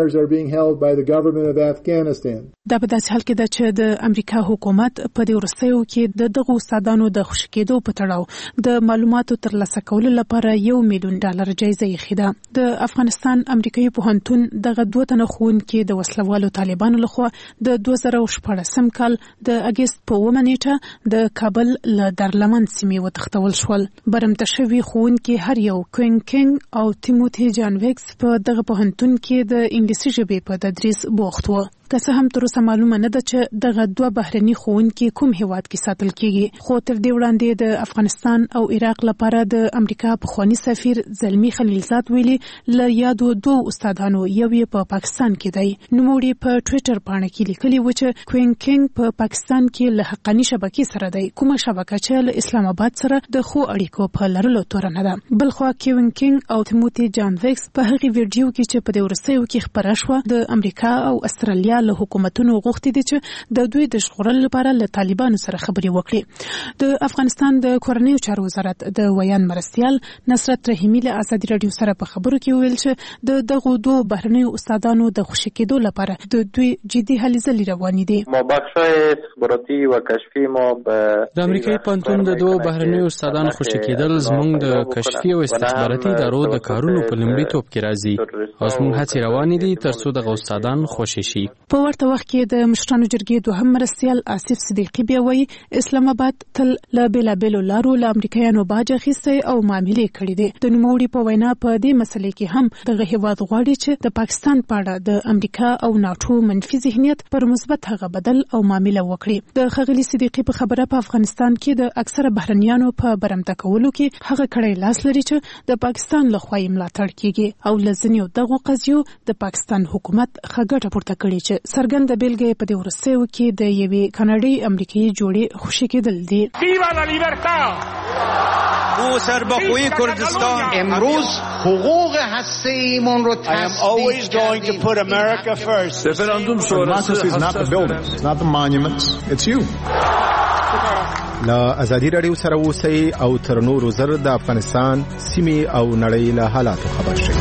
دا په داسې حال کې ده چې د امریکا حکومت په دې وروستیو کې د دغه استادانو د خوشی کېدو په تړاو د معلوماتو ترلاسه کولو لپاره $1 ملیون جایزه یې خېده. د افغانستان امریکایي پوهنتون دغه 2 تنه ښوونکي د وسلوالو طالبانو لخوا د 2014 کال د اګست په 1 نیټه د کابل له دارالمن سیمې وتښتول شول. برمته شوي ښوونکي هر یو کوین کینګ او تیموتی جان ویکس په دغه پوهنتون کې د انګلیسي ژبې په تدریس بوخت وو. که څه هم تر اوسه معلومه نه ده چې دغه 2 بهرني ښوونکي کوم هیواد کې ساتل کیږي، خو تر دې وړاندې د افغانستان او عراق لپاره د امریکا پخوانی سفیر زلمی خلیلزاد ویلي له یادو 2 استادانو یو یې په پاکستان کې دی. نوموړي په ټویټر باندې کې لیکلي و چې کوین کینګ په پاکستان کې له حقانی شبکې سره دی، کومه شبکه چې له اسلام آباد سره د خو اړیکو په لرلو تورنه ده. بلخوا کوین کینګ او تیموتی جان ویکس په هغه ویډیو کې چې په دې ورسېو کې خبره شوه د امریکا او استرالیا له حکومتونو غوښتي دي چې د دوی د ژغورلو لپاره له طالبانو سره خبرې وکړي. د افغانستان د کورنیو چارو وزارت د ویان مرستیال نصرت رحیمی له ازادي رادیو سره په خبرو کې ویل چې د دغه 2 بهرنیو استادانو د خوشی کېدو لپاره د دوی جدي هلې ځلې روانې دي. ما بخشای استخباراتی و کشفی ما د امریکایي پوهنتون د 2 بهرنیو استادانو خوشی کېدل زموږ د کشفي او استخباراتي ادارو د کارونو په لومړیتوب کې راځي او زموږ هڅې روانې دي ترڅو دغه استادان خوشی شي. په ورته وخت کې د مشرانو جرګې 2 مرستیال آصف صدیقی بیا وایي اسلام آباد تل له بیلابېلو لارو له امریکایانو باج اخیستی او معاملې کړې دي. د نوموړي په وینا په دې مسلې کې هم دغه هیواد غواړي چې د پاکستان په اړه د امریکا او ناټو منفي ذهنیت پر مثبت هغه بدل او معامله وکړي. د ښاغلي صدیقی په خبره په افغانستان کې د اکثره بهرنیانو په برمته کولو کې هغه کړی لاس لري چې د پاکستان لخوا یې ملاتړ کیږي او له ځینو دغو قضیو د پاکستان حکومت خګټه پورته کړې چې څرګنده بیلګه په دې ورسېو کې د یوې کاناډي امریکایي جوړې خوشی کېدل دي. ویوا لا لیبرتا او سربخوی کردستان امروز حقوق هسته‌ایمون رو I am always going to put America first. Referendum sonrası is not the buildings, it's not the monuments, it's you. لا ازادي رادیو سره اوسئ او تر نورو زر د افغانستان سیمې او نړۍ له حالاتو خبر شئ.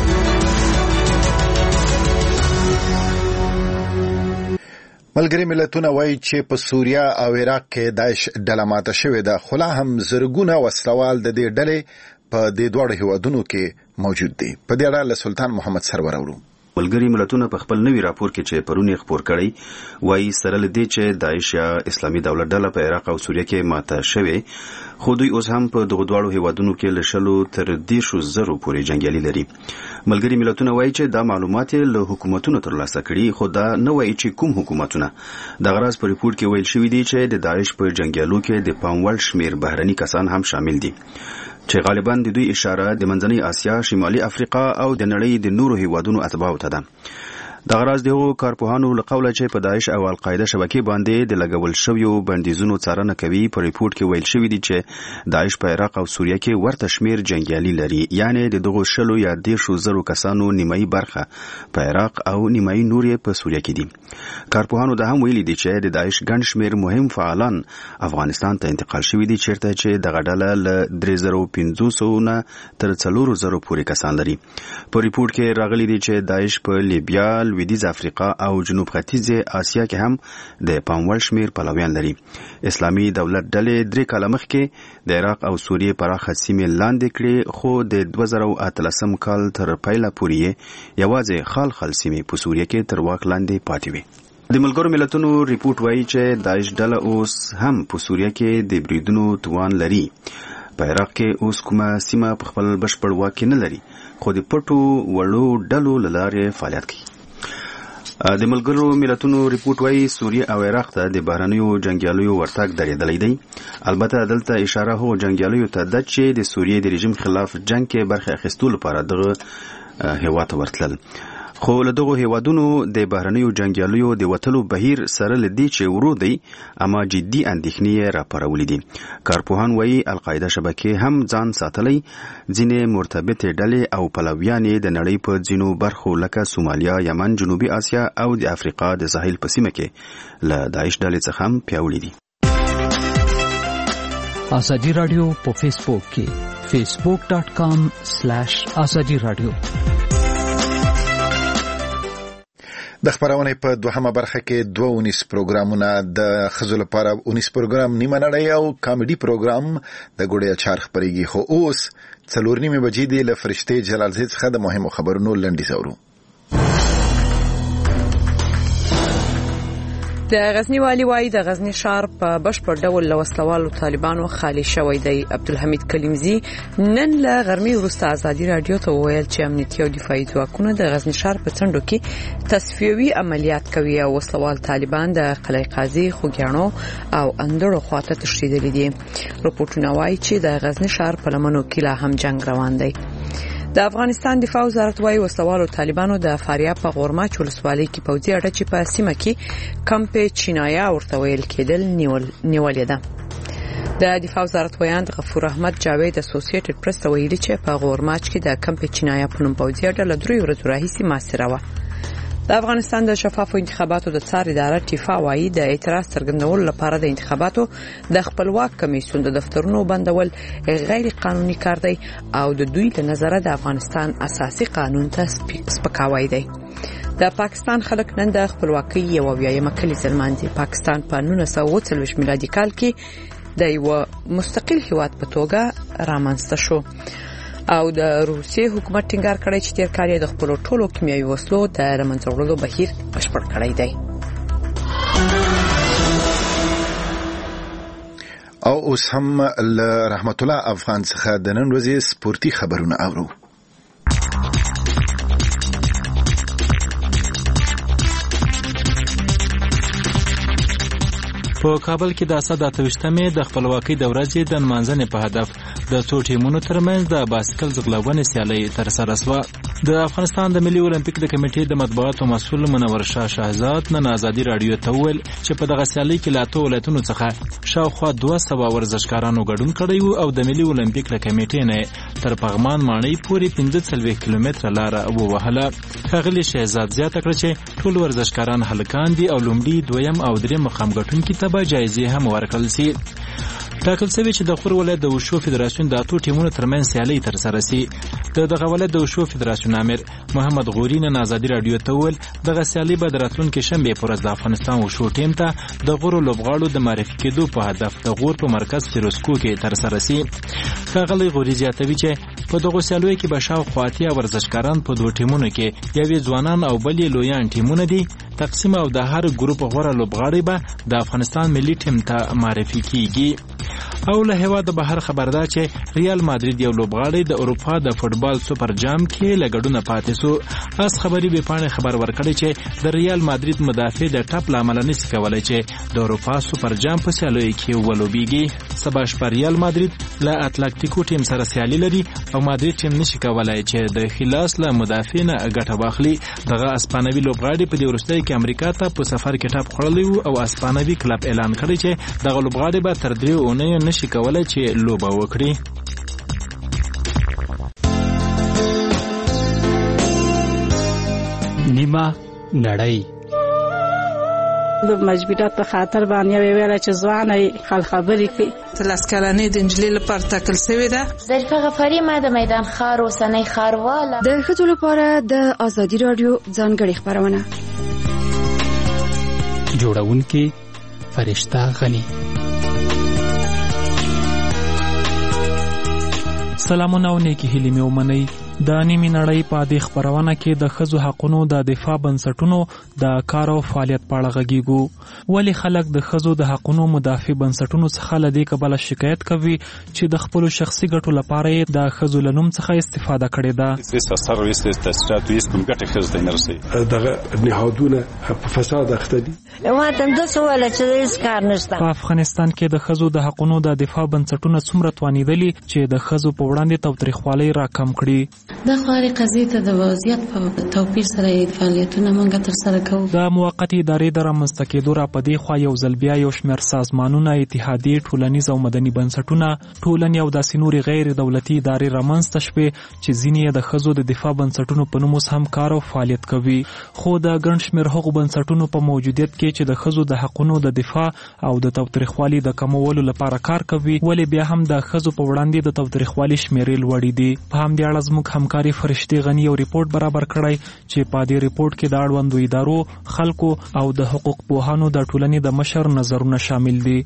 ملګری ملتونه وایي چې په سوریا او عراق کې داعش ډله ماته شوې ده، خو لا هم زرګونه وسلوال د دې ډلې په دې دوه هیوادونو کې موجود دي. په دې اړه له سلطان محمد سرور اورو. ملګری ملتونه په خپل نوي راپور کې چې پرونی خبر کړی وایي سره لدی چې داعش یا اسلامي دولت ډله په عراق او سوریه کې ماته شوې، خو دوی اوس هم په دغه دوه هیوادونو کې له 100 تر 10,000 پورې جنگیالي لري. ملګری ملتونه وایي چې دا معلومات له حکومتونو ترلاسه کړي، خو دا نه وایي چې کوم حکومتونه. د غراض په ریپورت کې ویل شوی دی چې د داعش په جنگیالو کې د پاموړ شمیر بهرني کسان هم شامل دي چې غالبا د دوی اشاره د منځنۍ اسیا، شمالي افریقا او د نړۍ د نورو هیوادونو اتباعو ته ده. د غراض دغه کارپوهانو له قوله چې په داعش او القاعده شبکې باندې د لګول شویو بندیزونو څارنه کوي، په ریپورت کې ویل شوی دی چې داعش په عراق او سوریه کې ورته شمیر جنگیالي لري، یعنی د دغه 100 یا 10,000 کسانو نیمایي برخه په عراق او نیمایي نور په سوریه کې دي. کارپوهانو دا هم ویلي دي چې د داعش ګڼ شمیر مهم فعالان افغانستان ته انتقال شوي دي، چیرته چې دغه ډله له 3,500 نه تر 4,000 پورې کسان لري. په ریپورت کې راغلي دي چې داعش په لیبیا، لویدیځ افریقا او جنوب ختیځ اسیا کې هم د پاموړ شمیر پلویان لري. اسلامي دولت ډلې 3 کاله مخکې د عراق او سوریه پراخه سیمې لاندې کړې، خو د 2013 کال تر پایله پورې یوازې خال سیمې په سوریه کې تر واک لاندې پاتې وي. د ملګرو ملتونو ریپورت وایي چې داعش ډله اوس هم په سوریه کې د بریدونو توان لري. په عراق کې اوس کومه سیمه په خپل بشپړ واک کې نه لري، خو د پټو وړو ډلو له لارې فعالیت کوي. د ملګرو ملتونو ریپورت وایي سوریه او عراق ته د بهرنیو جنگیالیو ورتګ درېدلی دی. البته دلته اشاره هغو جنگیالیو ته ده چې د سوریې د رژیم خلاف جنگ کې برخه اخیستو لپاره دغه هیواد ته ورتلل، خو له دغو هیوادونو د بهرنیو جنګیالیو د وتلو بهیر سره لدی چې ورو دی اما جدي اندېښنې راپارولې دي. کارپوهان وایي القاعده شبکې هم ځان ساتلی، ځینې مرتبط ډلې او پلویان د نړۍ په ځینو برخو لکه سومالیا، یمن، جنوبي اسیا او د افریقا د ساحل په سیمه کې له داعش ډلې څخه هم پیاوړي دي. ازادي رادیو په فیسبوک کې facebook.com/ازادي رادیو. د خبرونه په دوهمه برخه کې 2 پروګرامونه د خزو لپاره 19 پروګرام نیمه نړۍ او کامیډي پروګرام د ګوډیا چار خبريږي. خو اوس 4:30 بجې دی له فرشته جلالزی څخه د مهمو خبرونو لنډیز اورو. د غزنی والی وایي د غزنی ښار په بشپړ ډول له وسلوالو طالبانو خالی شوی دی. عبدالحمید کلیمزی نن له غرمې وروسته ازادي رادیو ته وویل چې امنیتي او دفاعي ځواکونه د غزنی ښار په څنډو کې تصفیوي عملیات کوي او وسلوال طالبان د قلعه قاضي، خوګیاڼو او اندړو خواته تښتېدلي دي. رپورټونه وایي چې د غزنی ښار په لمنو کې لا هم جنگ روان دی. د افغانستان دفاع وزارت وايي وسلوالو طالبانو د فاریاب په غورماچ ولسوالۍ کې پوځي اډه چې په سیمه کې کمپ چینایا ورته ویل کېدل نیولې ده. د دفاع وزارت ویاند غفور احمد جاوید اسوسییټډ پریس ته ویلي چې په غورماچ کې د کمپ چینایا په نوم پوځي اډه له 3 ورځې راهیسې محاصره وه. د افغانستان د شفافو انتخاباتو د څار اداره ټیفا وايي د اعتراض څرګندولو لپاره د انتخاباتو د خپلواک کمیسیون د دفترونو بندول غیر قانوني کار دی او د دوی له نظره د افغانستان اساسي قانون ته سپکاوی دی. د پاکستان خلک نن د خپلواکۍ 1 کلیزه لمانځي. پاکستان په 1940 میلادي کال کې د یو مستقل هیواد په توګه رامنځته شو او د روسیې حکومت ټینګار کړی چې تیر کال یې د خپل ټولو کیمیاوي وسلو د لمنځه وړلو بهیر بشپړ کړی دی. او اوس هم رحمت الله افغان څخه د نن ورځې سپورتي خبرونه اورو. په کابل کې د 28مې د خپلواکۍ د ورځې د نمانځنې په هدف د څو ټیمونو ترمنځ د باسکل ځغلونې سیالۍ ترسره شوه. د افغانستان د ملي اولمپیک د کمیټې د مطبوعاتو مسؤل منور شاه شهزاد نن ازادي رادیو ته وویل چې په دغه سیالۍ کې له 8 ولایتونو څخه شاوخوا 200 ورزشکارانو ګډون کړی وو او د ملي اولمپیک له کمیټې نه تر پغمان ماڼۍ پورې 15 کیلومتره لاره ووهله. ښاغلي شهزاد زیاته کړه چې ټول ورزشکاران هلکان دي او لومړي، دویم او دریم مقام ګټونکي ته به جایزې هم ورکړل شي. ټاکل شوی چې د خور ولایت د وشو فدراسیون د 8 ټیمونو ترمنځ سیالۍ ترسره شي. دغه ولایت د وشو فدراسیون امیر محمد غوري نن ازادي رادیو ته وویل دغه سیالۍ به د راتلونکي شنبه پر ورځ د افغانستان وشو ټیم ته د غورو لوبغاړو د معرفي کېدو په هدف د غور په مرکز فیروزکو کې ترسره شي. ښاغلی غوري زیاتوي چې په دغه سیالیو کې به شاوخوا 80 ورزشکاران په 2 ټیمونو کې یوې ځوانان او بلې لویان ټیمونه دي تقسیم او د هر ګروپ غوړه لوبغاړي به د افغانستان ملي ټیم ته معرفي کیږي. او له هیواده بهر خبر ده چې ریال مادرید یو لوبغاړی د اروپا د فوتبال سوپر جام کې لګډونه پاتې سو. اس خبري به پانه خبر ورکړي چې د ریال مادرید مدافع د ټاپ لامل نشي کولای چې د اروپا سوپر جام په سیالیو کې ولوبېږي. سبا شپه ریال مادرید له اتلټیکو ټیم سره سیالي لري او مادرید ټیم نشي کولای چې د خلاص له مدافع نه ګټه واخلي. دغه اسپانوي لوبغاړي په دې وروستۍ کې امریکا ته په سفر کې ټاپ خړلې او اسپانوي کلب اعلان کړی چې دغه لوبغاړي به تر 3 اونۍ نشي کولای چې لوبه وکړي. نیمه نړۍ د مجبورات په خاطر باندې ویل چې ځواني خبرې کوي. تلاسکلانې د انجلۍ لپاره تکل شوې ده. ظریفه غفاری ما د میدان خار اوسنۍ خارواله د ښځو لپاره د ازادي رادیو ځانګړې خبرونه جوړونکي فرشته غني. سلامونه او نیکی هیلې مې ومنئ. د نیمې نړۍ په دې خبرونه کې د ښځو حقونو د دفاع بنسټونو د کار او فعالیت په اړه غږیږو. ولې خلک د ښځو د حقونو مدافع بنسټونو څخه له دې کبله شکایت کوي چې د خپلو شخصي ګټو لپاره یې د ښځو له نوم څخه استفاده کړې ده. دغه نهادونه په فساد اخته دي. په افغانستان کې د ښځو د حقونو د دفاع بنسټونه څومره توانېدلي چې د ښځو په وړاندې تاوتریخوالۍ راکم کړي. د خاري قضیې ته د وضعیت په توپیر سره فعالیتونه موږ تر سره کوو. د موقتي ادارې د رامنځته کېدو را پدې خوا یو ځل بیا یو شمېر سازمانونه، اتحادیې، ټولنیز او مدني بنسټونه، ټولنې او داسې نورې غیر دولتي ادارې رامنځته شوې چې ځینې یې د ښځو د دفاع بنسټونو په نوم هم کار او فعالیت کوي. خو د ګڼ شمېر هغو بنسټونو په موجودیت کې چې د ښځو د حقونو د دفاع او د تاوتریخوالي د کمولو لپاره کار کوي، ولې بیا هم د ښځو په وړاندې د تاوتریخوالي شمیرې لوړې دي. په همدې اړه زموږ همکاري فرشتي غني یو ریپورت برابر کړی چې په دې ریپورت کې د اړوندو ادارو، خلکو او د حقوق پوهانو د ټولنې د مشر نظرونه شامل دي.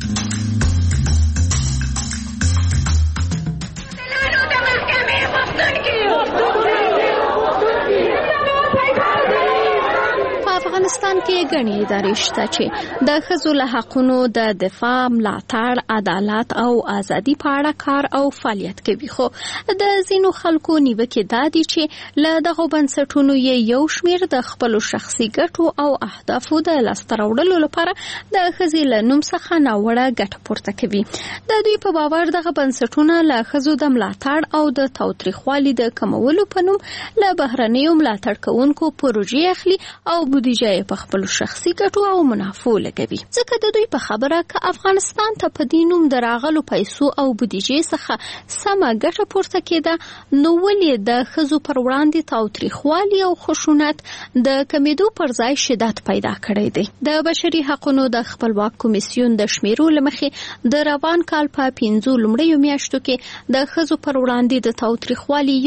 افغانستان کې ګڼې ادارې شته چې د ښځو له حقونو د دفاع، ملاتړ، عدالت او ازادي په اړه کار او فعالیت کوي. خو د ځینو خلکو نیوکې دا دي چې له دغو بنسټونو یو شمېر د خپلو شخصي ګټو او اهدافو د لاسته راوړلو لپاره د ښځې له نوم څخه ناوړه ګټه پورته کوي. د دوی په باور دغه بنسټونه له ښځو د ملاتړ او د تاوتریخوالي د کمولو په نوم له بهرنیو ملاتړ کوونکو پروژې اخلي او بودیجه په خپل شخصي ګټو او منافعو لګوي. ځکه د دوی په خبره که افغانستان ته په دې نوم د راغلو پیسو او بودیجې څخه سمه ګټه پورته کېده، نو ولې د ښځو پر وړاندې تاوتریخوالي او خشونت د کمیدو پر ځای شدت پیدا کړی دی؟ د بشري حقونو د خپلواک کمیسیون د شمیرو له مخې د روان کال په 5 لومړیو میاشتو کې د ښځو پر وړاندې د تاوتریخوالي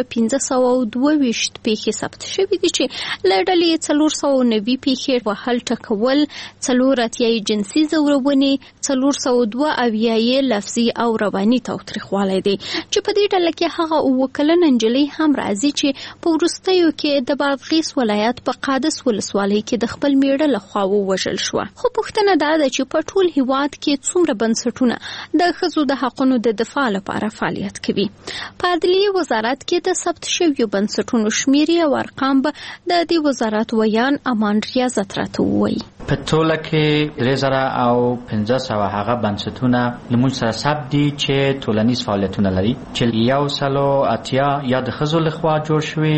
1522 پیښې ثبت شوې دي چې له ډلې 490 پیښې وهل ټکول، 4 جنسي ځورونې، 402 لفظي او رواني تاوتریخوالی دی چې په دې ډله کې هغه 9 کلنه نجلۍ هم راځي چې په وروستیو کې د بادغیس ولایت په قادس ولسوالۍ کې د خپل میړه لخوا ووژل شوه. خو پوښتنه دا ده چې په ټول هیواد کې څومره بنسټونه د ښځو د حقونو د دفاع لپاره فعالیت کوي؟ په عدلیې وزارت کې د ثبت شویو بنسټونو شمیرې او ارقام به د دې وزارت ویان امان ریاضت راته ووایي. په ټوله کې 3500 هغه بنسټونه لمونږ سره ثبت دي چې ټولنیز فعالیتونه لري، چې 180 یا د ښځو لخوا جوړ شوي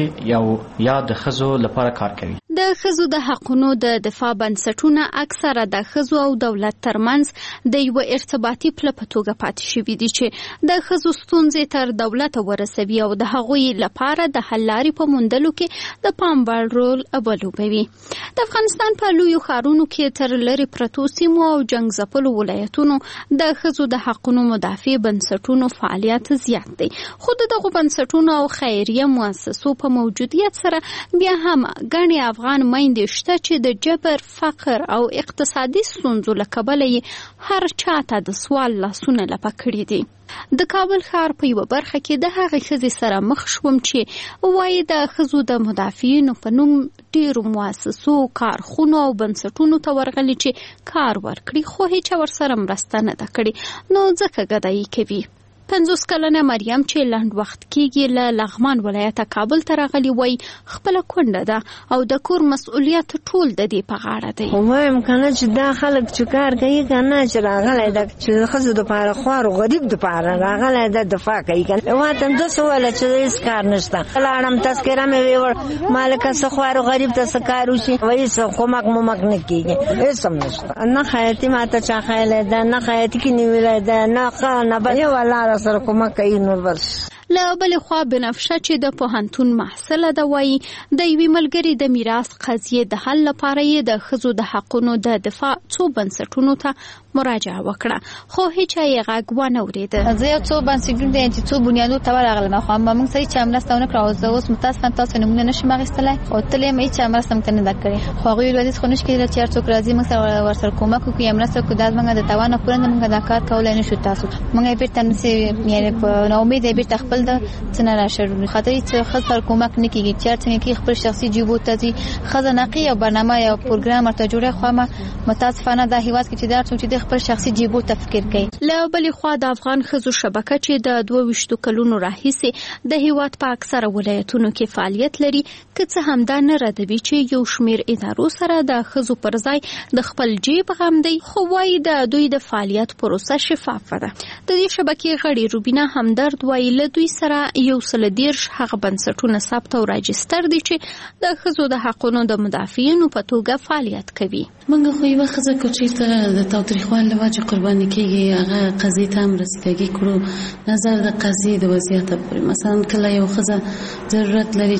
یا د ښځو لپاره کار کوي. د ښځو د حقونو د دفاع بنسټونه اکثره د ښځو او دولت ترمنځ د یو ارتباطي پله په توګه پاتې شوي دي چې د ښځو ستونزې تر دولت ورسوي او د هغوی لپاره د حل لارې په موندلو کې د پام وړ رول ولوبوي. د افغانستان په لویو ښارونو کې تر لرې پرتو سیمو او جنګ ځپلو ولایتونو د ښځو د حقونو مدافع بنسټونو فعالیت زیات دی. خو د دغو بنسټونو او خیریه مؤسسو په موجودیت سره بیا هم ګڼې افغان میندې شته چې د جبر، فقر او اقتصادي ستونزو له کبله یې هر چاته د سوال لاسونه لپه کړي دي. د کابل ښار په یوه برخه کې د هغې ښځې سره مخ شوم چې وایي د ښځو د مدافعینو په نوم ډیرو مؤسسو، کارخونو او بنسټونو ته ورغلي چې کار ورکړي، خو هیچا ورسره مرسته نه ده کړې، نو ځکه ګدایي کوي. 50 کلنه مریم چې لنډ وخت کېږي له لغمان ولایته کابل ته راغلي، وایي خپله کونډه ده او د کور مسؤلیت ټول د دې په غاړه دی. وایم کنه چې دا خلک چې کار کوي کنه چې راغلی ده چې د ښځو دپاره خوار او غریب دپاره راغلی ده دفاع کوي کنه. ما ته همداسې وویله چې هېڅ کار نشته. لاړم تذکره مې ویوړ، مالکه څه خوار او غریب ته څه کار وشي، وایي څه کومک مومک نه کېږي، هېڅ هم نشته. نه خیاطي ما ته چا ښیلی ده، نه خیاطي کې نیولی ده، نه ښه نه بد، یوه لاره سره کومک کوي نور بس. له بلې خوا بنفشه چې د پوهنتون محصله ده، وایي د یوې ملګرې د میراث قضیې د حل لپاره یې د ښځو د حقونو د دفاع څو بنسټونو ته مراجعه وکړه، خو هیچا یې غږ ونه اورېده. زه یو څو بنسټونو ته چې څو بنیادونو ته ورغلم، خو موږ سړي چا مرسته ونه کړه او زه اوس متاسفانه تاسو نمونه نشم اخیستلی او تل یم هیچا مرسته موږ ته نه ده کړې. خو هغوی ویل خو نشي کېدلی چې هر څوک راځي موږ سره ورسره کومک وکړي یا مرسته وکړي، دا زموږ د توان نه پوره نه، موږ دا کار کولی نه شو. تاسو موږ یې بېرته نسې یعنې په ناامید یې بېرته خپل د څه نه راشړو، خاطر چې ښځو سره کومک نه کېږي، چې هر څنګه کېږي خپل شخصي جیبو ته ځي. ښځه نقي یو برنامه یا پروګرام ورته جوړوي، خو متاسفانه دا هېواد کې چې دا هر څوک چې د خپل شخصي جیبو ته فکر کوي. له بلې خوا د افغان ښځو شبکه چې د 22 کلونو راهیسې د هېواد په اکثره ولایتونو کې فعالیت لري، که څه هم دا نه ردوي چې یو شمېر ادارو سره د ښځو پر ځای د خپل جیب غم دی، خو وایي د دوی د فعالیت پروسه شفافه ده. د دې شبکې غړي روبینا همدرد وایي له دوی دوی سره 130 هغه بنسټونه ثبت او راجستر دي چې د ښځو د حقونو د مدافعینو په توګه فعالیت کوي. موږ خو یو ښځه کو چې د تاوتریخوالي له وجې قرباني کیږي هغه قضیې ته هم رسیدګي کړو نظر د قضیې د وضعیت پورې. مثلا کله یو ښځه ضرورت لري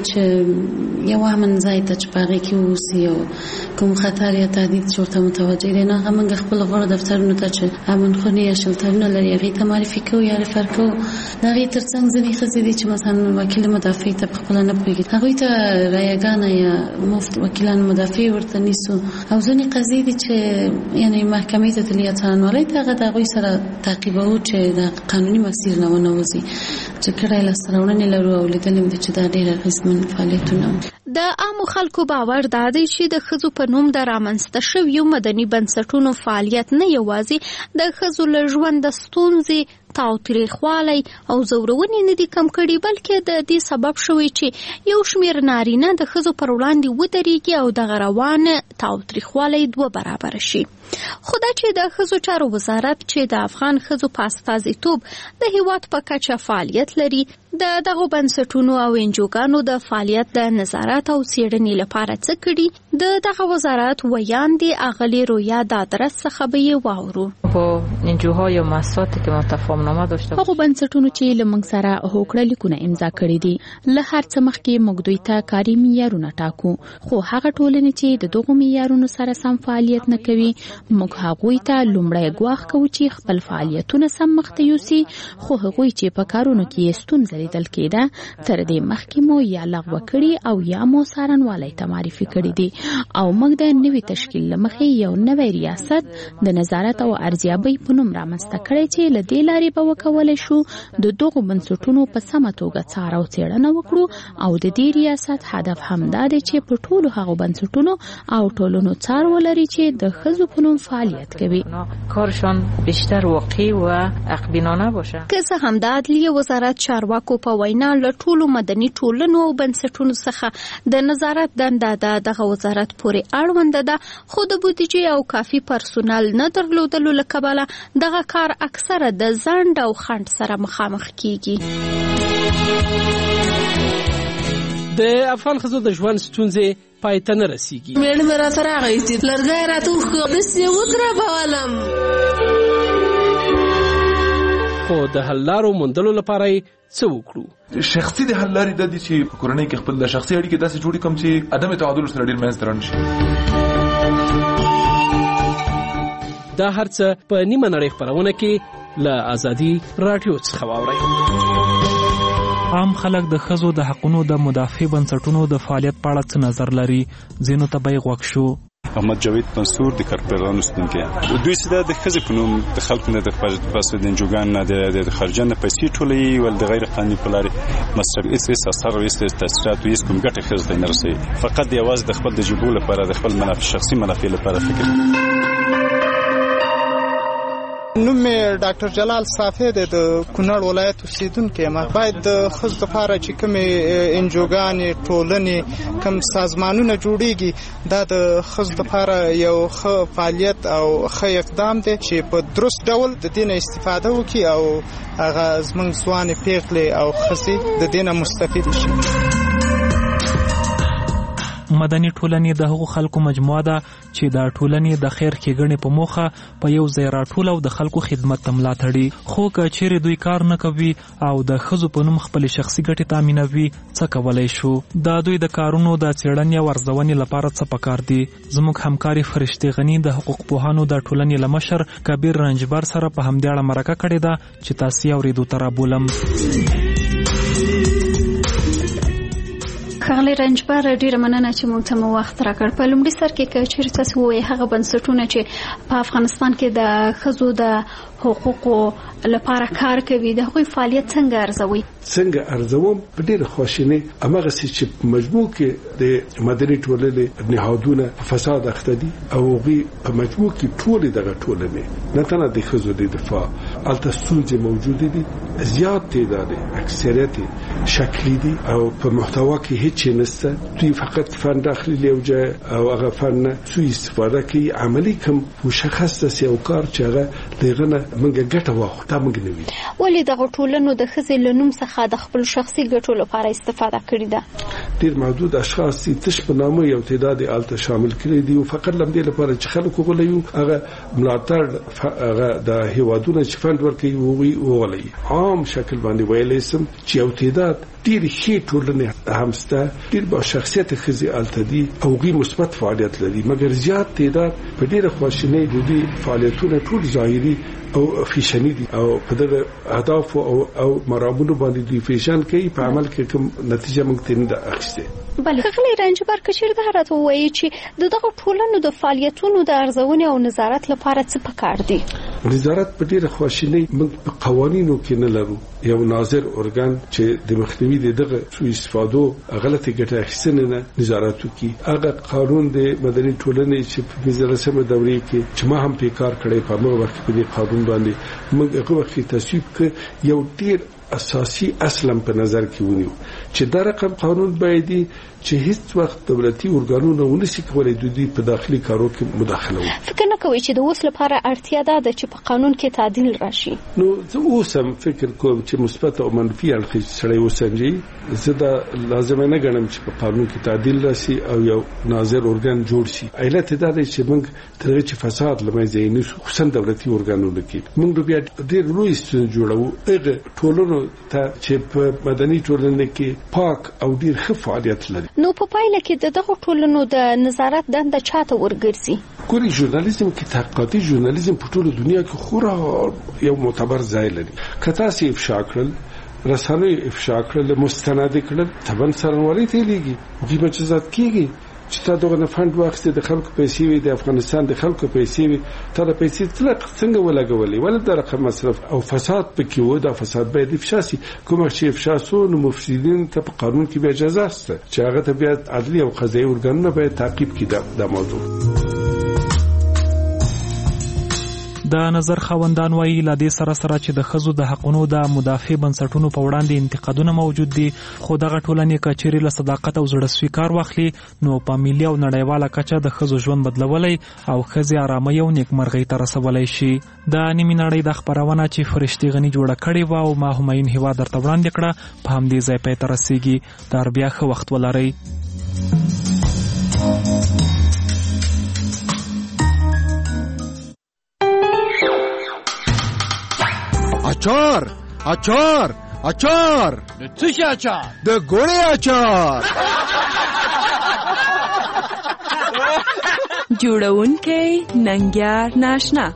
چې یو امن ځای ته چې په هغې کې واوسي او کوم خطر یا تهدید چې ورته متوجه دی نو هغه موږ خپل غوره دفترونو ته چې امن خونې یا شلترونه لري هغې ته معرفي کوو یا ریفر کوو. د هغې تر څنګ ځینې ښځې دي چې مثلا وکیل مدافع ته پخپله نه پوهېږي هغوی ته رایګانې یا مفت وکیلان مدافع ورته نیسو او ځینې قضیې دي چې یعنې محکمې ته تلي یا څارنوالۍ ته هغه د هغوی سره تعقیبوو چې د قانوني مسیر نه ونه وځي چې کړی لاسته راوړنې لرو او لیدلې مو چې دا ډېر اغېزمن فعالیتونه. د عامو خلکو باور دا دی چې د ښځو په نوم د رامنځته شویو مدني بنسټونو فعالیت نه یوازې د ښځو له ژونده ستونزې تاوتریخوالی او زورونې نه دي کم کړي بلکې د دې سبب شوی چې یو شمېر نارینه د ښځو پر وړاندې ودرېږي او دغه روان تاوتریخوالی 2 برابره شي. خو دا چې د ښځو چارو وزارت چې د افغان ښځو په استازیتوب د هیواد په کچه فعالیت لري د دغو بنسټونو او انجوګانو د فعالیت د نظارت او څېړنې لپاره څه کړي د دغه وزارت ویاندې اغلې رویا د ادرس څخه به یې واورو. په انجوهای و مؤسساتی که ما تفاهمنامه داشته هغو بنسټونو چې له موږ سره هوکړه لیکونه امضا کړي دي له هر څه مخکې موږ دوی ته کاري معیارونه ټاکو خو هغه ټولنې چې د دغو معیارونو سره سم فعالیت نه کوي موږ هغوی ته لومړی ګواښ کوو چې خپل فعالیتونه سم مخته یوسي خو هغوی چې په کارونو کې ستونزه لیدل کېده تر دې مخکې مو یا لغوه کړي او یا مو څارنوالۍ ته معرفي کړي دي او موږ د نوي تشکیل له مخې یو نوی ریاست د نظارت او ارزیابۍ په نوم رامنځته کړی چې له دې لارې به وکولی شو د دغو بنسټونو په سمه توګه څار او څېړنه وکړو او د دې ریاست هدف همدا دی چې په ټولو هغو بنسټونو او ټولنو څار ولري چې د ښځو په نوم فعالیت کوي کارشان بیشتر واقعي و حق‌بینانه باشه. که څه هم د عدلیې وزارت چارواکو په وینا له ټولو مدني ټولنو او بنسټونو څخه د نظارت دنده د دغه وزارت پورې اړونده ده خو د بودیجې او کافي پرسونل نه درلودلو له کبله دغه کار اکثره د ځنډ او خنډ سره مخامخ کیږي. د افغان ښځو د ژوند ستونزې پای ته نه رسیږي. میړه مې راته راغی چې لرګی راته وښه داسې وکربولم خو د حل لارو موندلو لپاره یې څه وکړو؟ شخصي د حل لارې د دي چې په کورنۍ کې خپل د شخصي اړیکې داسې جوړې کړم چې عدم تعادل سره ډېر منځته رانه شي. دا هر څه په نیمه نړۍ خپرونه کې له ازادي راډیو څخه واورئ. عام خلک د ښځو د حقونو د مدافع بنسټونو د فعالیت په اړه څه نظر لري ځینو ته به یې غوږ شو. محمد جاوید منصور د کارپرانو ستونکي دوی سیده د ښځې په نوم د خلکو نه د فاسد انجوګان نه د خارجه نه پیسې ټولوي ول د غیر قانوني په لارې مصرف هیڅ اثر او هیڅ تاثیرات او هیڅ کوم ګټه ښځو ته نه رسوي فقط یوازې د خپل د جیبو لپاره د خپل منافع شخصي منافع لپاره فکر نوم مې ډاکټر جلال صافی دی د کونړ ولایت اوسیدونکی یم. باید د ښځو لپاره چې کومې انجوګانې ټولنې کوم سازمانونه جوړیږي دا د ښځو لپاره یو ښه فعالیت او ښه اقدام دی چې په درست ډول د دې نه استفاده وکړي او هغه زموږ ځوانې پیغلې او ښځې د دې نه مستفید شي. مدني ټولنې د هغو خلکو مجموعه ده چې د ټولنې د خیر ښېګڼې په موخه په یو ځای راټول او د خلکو خدمت ته ملا تړي خو که چیرې دوی کار نه کوي او د ښځو په نوم خپلې شخصي ګټې تامینوي څه کولی شو؟ د دوی د کارونو د څېړنې او ارزونې لپاره څه پکار دي؟ زموږ همکاري فرشتې غني د حقوق پوهانو د ټولنې له مشر کبیر رنجبر سره په همدې اړه مرکه کړې ده چې تاسې یې اورېدو ته رابولم. ښاغلی رنجبر ډیره مننه چې موږ ته مو وخت راکړ. په لومړي سر کې که چیرې تاسو ووایئ هغه بنسټونه چې په افغانستان کې د ښځو د حقوقو لپاره کار کوي د هغوی فعالیت څنګه ارزوئ؟ څنګه ارزوم په ډېره خواشینۍ هماغسې چې په مجموع کې د مدني ټولنې نهادونه په فساد اخته دي او هغوی په مجموع کې ټولې دغه ټولنې نه تنه د ښځو د دفاع الته ستونزې موجودې دي. زیات تعداد اکثریت شکلی دي او په محتوا کې هیڅ نشته. دوی فقط فن داخلي له وجه او هغه فن سوء استفاده کوي. عملی کوم مشخص څه او کار چې هغه دغه منګه ګټه واخلي دا منګه نه وي. ولې دغه ټولنو د ښځې له نوم څخه د خپل شخصي ګټو لپاره استفاده کړې ده؟ ډیر محدود اشخاص چې تش په نامه یو تعداد الته شامل کړي دي او فقط لمدې لپاره چې خلکو غوړي هغه ملاتړ هغه د هیوادونو چې فند ورکوي وغوړي. عام شکل باندې ویلې سم چې یو تعداد ډیر شي ټولنه همسته ډیر با شخصیت ښځې الته دي او غي مثبت فعالیت لري، مګر زیات تعداد په ډیره خواشینۍ د دې فعالیتونو ټول ظاهري او فیشنی دي او په دغه اهداف او مرامونو باندې دی فیشن کوي، په عمل کې کوم نتیجه موږ ته نه اخیسته. بلې خغلی رنجبر کشیر د هرات وایي چې دغه ټولنو د فعالیتونو د ارزونې او نظارت لپاره څه پکار دي؟ نظارت په ډیره خواشینۍ موږ په قوانینو کې نه لرو. یو ناظر ارګان چې د مخنیوي دغه سوء استفادو غلطي ګټه اخیستنه نه نظارت کوي. هغه قانون د مدني ټولنې چې په 15مه دورې کې چې ما هم په کار کړی په هغه وخت کې د قانون باندې موږ هغه وخت تصویب ک یو ډیر اساسي اصلا په نظر کې ونیو چې دا رقم قانون باید چې هیڅ وخت دولتي ارګانونه ونشي کولای د دې په داخلي کارو کې مداخله وکړي. فکر نه کوي چې د اوس لپاره اړتیا ده چې په قانون کې تعدیل راشي؟ نو زه اوس هم فکر کوم چې مثبت او منفي اړخ سره وسنجي. زه دا لازم نه ګڼم چې په قانون کې تعدیل راشي او یو ناظر ارګان جوړ شي. علت دا دی چې موږ ترغه چې فساد لمنځه نه خصوصا دولتي ارګانونو کې موږ بیا ډېر لوی ستونزې جوړو. هغه ټولنو ته چې په مدني ټولنه کې پاک او ډېر ښه فعالیت لري. نو په پایله کې دغه ټولنو د نظارت دنده چاته ورګرځي؟ ګوري ژورنالیزم کې تحقیقاتي ژورنالیزم په ټوله دنیا کې خورا یو معتبر ځای لري. کته سي افشا کړل رسنۍ افشا کړل مستند کړل تبن سرنوالي ته لګي وګي بچزات کیږي چې تا دغه نه فند واخستې د خلکو پیسې وي د افغانستان د خلکو پیسې وي تا د پیسې تلق څنګه ولګولې ول د رقم مصرف او فساد پکې و. دا فساد باید افشا شي. کوم چې افشا سو نو مفسدين ته په قانون کې به اجازه شته چې هغه ته بیا عدلي او قضایي ارګانونه باید تعقیب کړي دا موضوع. د نظر خوندان وایي لا دې سره چې د ښځو د حقونو د مدافع بنسټونو په وړاندې انتقادونه موجود دي، خو دغه ټولنې کچېرې له صداقت او زړهسوي کار واخلي نو په ملي او نړیواله کچه د ښځو ژوند بدلولی او ښځې ارامۍ او نیکمرغۍ ته رسولی شي. د نیمې نړۍ د خپرونه چې فرشتي غني جوړه کړې وه او ما همایون هیوا درته وړاندې کړه په همدې ځای پای ته رسیږي. تر بیا ښه وخت ولرئ. اچار اچار اچار د څه شي اچار؟ د ګوړې اچار. جوړونکی ننګیار ناشنا.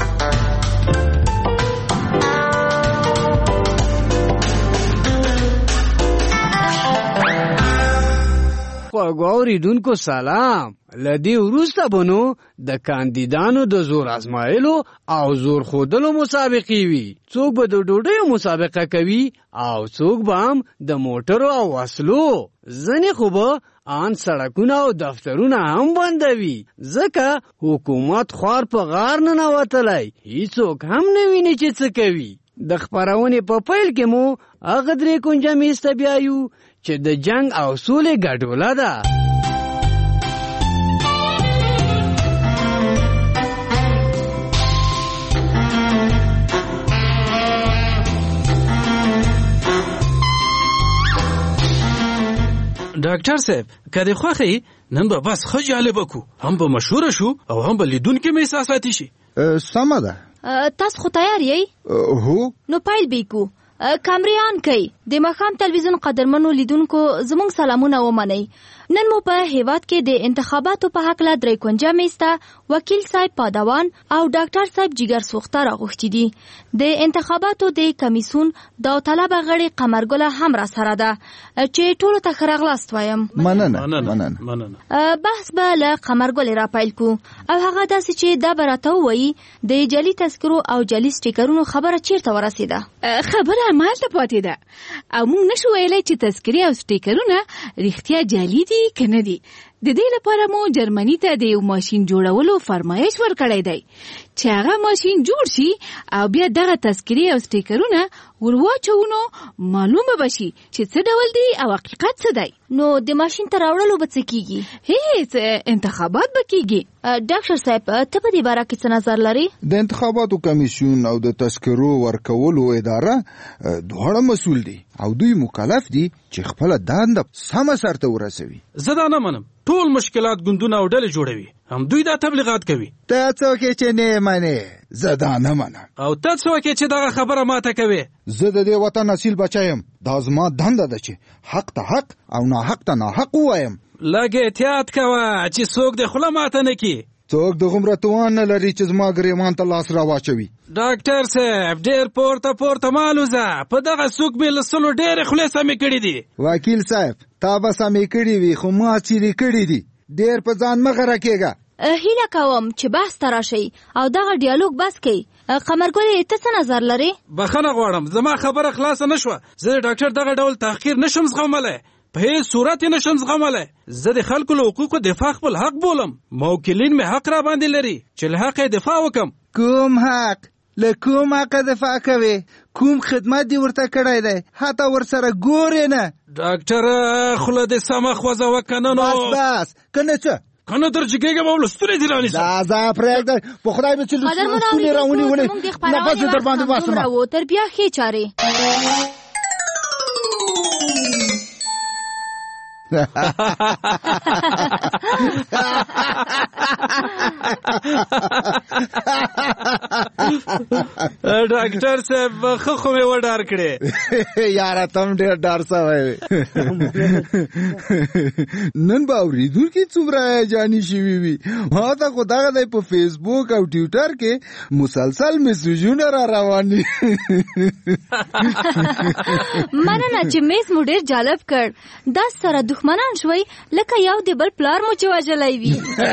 غوړیدونکو سلام. لدی وروسته بنو د کاندیدانو د زور آزمایلو او زور خودلو مسابقې وي. څوک به د ډوډۍ مسابقه کوي او څوک به هم د موټرو او وسلو. ځنې خو به ان سړکونه او دفترونه هم بندوي ځکه حکومت خوار په غار نه نوتلی. هیڅوک هم نه ویني چې څه کوي. د خپرونې په پیل کې مو هغه درې کونجه میسته بیایو چې د جنگ او سولې ګډوله ده. ډاکټر صاحب کله خوخی نن به بس خو جالب کو هم به مشهور شو او هم به لیدونکو می احساساتي شي. سمه ده. تاسو خو تیار یې؟ هو. نو پایل بیکو. کامریان کوي د مخام تلویزیون قدرمنو لیدونکو زموږ سلامونه ومنئ. نن مو په هیواد کې د انتخاباتو په حق له درې کونجه میسته وکیل صاحب پادوان او ډاکټر صاحب جګر سوخته راغوښتي دي. د انتخاباتو د کمیسیون د طلب غړي قمرګله هم را سره ده چې ټولو ته خراغلاست وایم. مننه. بحث به له قمرګله را پیل کو او هغه داسې چې دا براته وایي د جعلي تذکرو او جعلي سټیکرونو خبره چیرته ورسیده. خبره مالته پاتې ده او موږ نشو ویلای چې تذکرې او سټیکرونه رښتیا جعلي دي کنه دي. د دې لپاره مو جرمني ته د یو ماشين جوړولو فرمایش ورکړی دی چې هغه ماشين جوړ شي او بیا دغه تذکرې او سټیکرونه ورواچونو معلومه بشي چې څه ډول دی او حقیقت څه دی. نو د ماشين تر راوړلو به څه کیږي؟ هیڅ انتخابات به کیږي. ډاکټر صاحب ته په دې باره کې څه نظر لري؟ د انتخاباتو کمیسیون او د تذکرو ورکولو اداره دواړه مسؤل دي او دوی مکلف دي چې خپل دنده سم سرته ورسوي. زه دا نه منم. ټول مشکلات ګوندونه او ډلې جوړوي. هم دوی دا تبلیغات کوي. ته څوک چې نه منې؟ زه دا نه منم. او ته څوک چې دغه خبره ماته کوي؟ زه د دې وطن اصیل بچایم. دا زما دنده ده چې حق ته حق او ناحق ته ناحق وایم. لږ احتیاط کوه چې څوک د خوله ماته نه کړي. څوک د غومره توان نه لري چې زما ګریوان ته لاس راواچوي. ډاکټر صاحب ډېر پورته مالوزه په دغه څوک به له سلو ډېرې خولې سمې کړي دي. وکیل صاحب تا به سمې کړي وي خو ما چیرې کړي دي. ډېر په ځان مه غره کېږه. هیله کوم چې بحث ته راشئ او دغه ډیالوګ بس کړئ. قمرګل ته څه نظر لري؟ بخښنه غواړم زما خبره خلاصه نشوه. زه د ډاکټر دغه ډول تحقیر نشم زغملی. په هیڅ صورت یې نشم زغملی. زه د خلکو له حقوقو دفاع خپل حق بولم. موکلین مې حق را باندې لري چې له حق یې دفاع وکم. کوم حق؟ له کوم حق دفاع کوي؟ کوم خدمت دی ورته کړی دی؟ حتی ورسره ګورې نه. ډاکټر خوله دې سمه خوځوه که نه نو بس که نه څه کنه در جګېږم او له ستونې دې رانیسم. دا ځه پرېږده په خدای به چې له ستونې راونیولې نفس دې در باندې باسمه. تر بیا ښې چارې. ډاکټر صاحب خو مې وډار کړې. یاره تم ډېر ډار سوی. نن به اورېدونکي څومره هیجاني شوي وي. ما ته خو دغه دی په فیسبوک او ټویټر کې مسلسل میسیجونه را روان دي. مننه چې میز مو ډېر جالب کړ. دا سره دښمنان شوي لکه یو د بل پلار مو چې وژلی وي.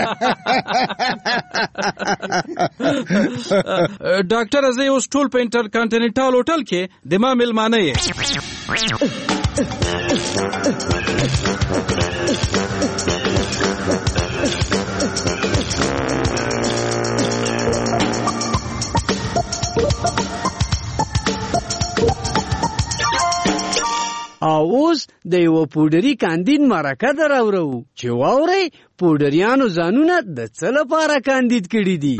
ډاکټر زه اوس ټول په انټر کانټیننټال هوټل کې د ما میلمانه یې. او اوس د یو پودري کاندید مرکه دراورو چې واوري پودریانو ځانونه د څه لپاره کاندید کړي دي.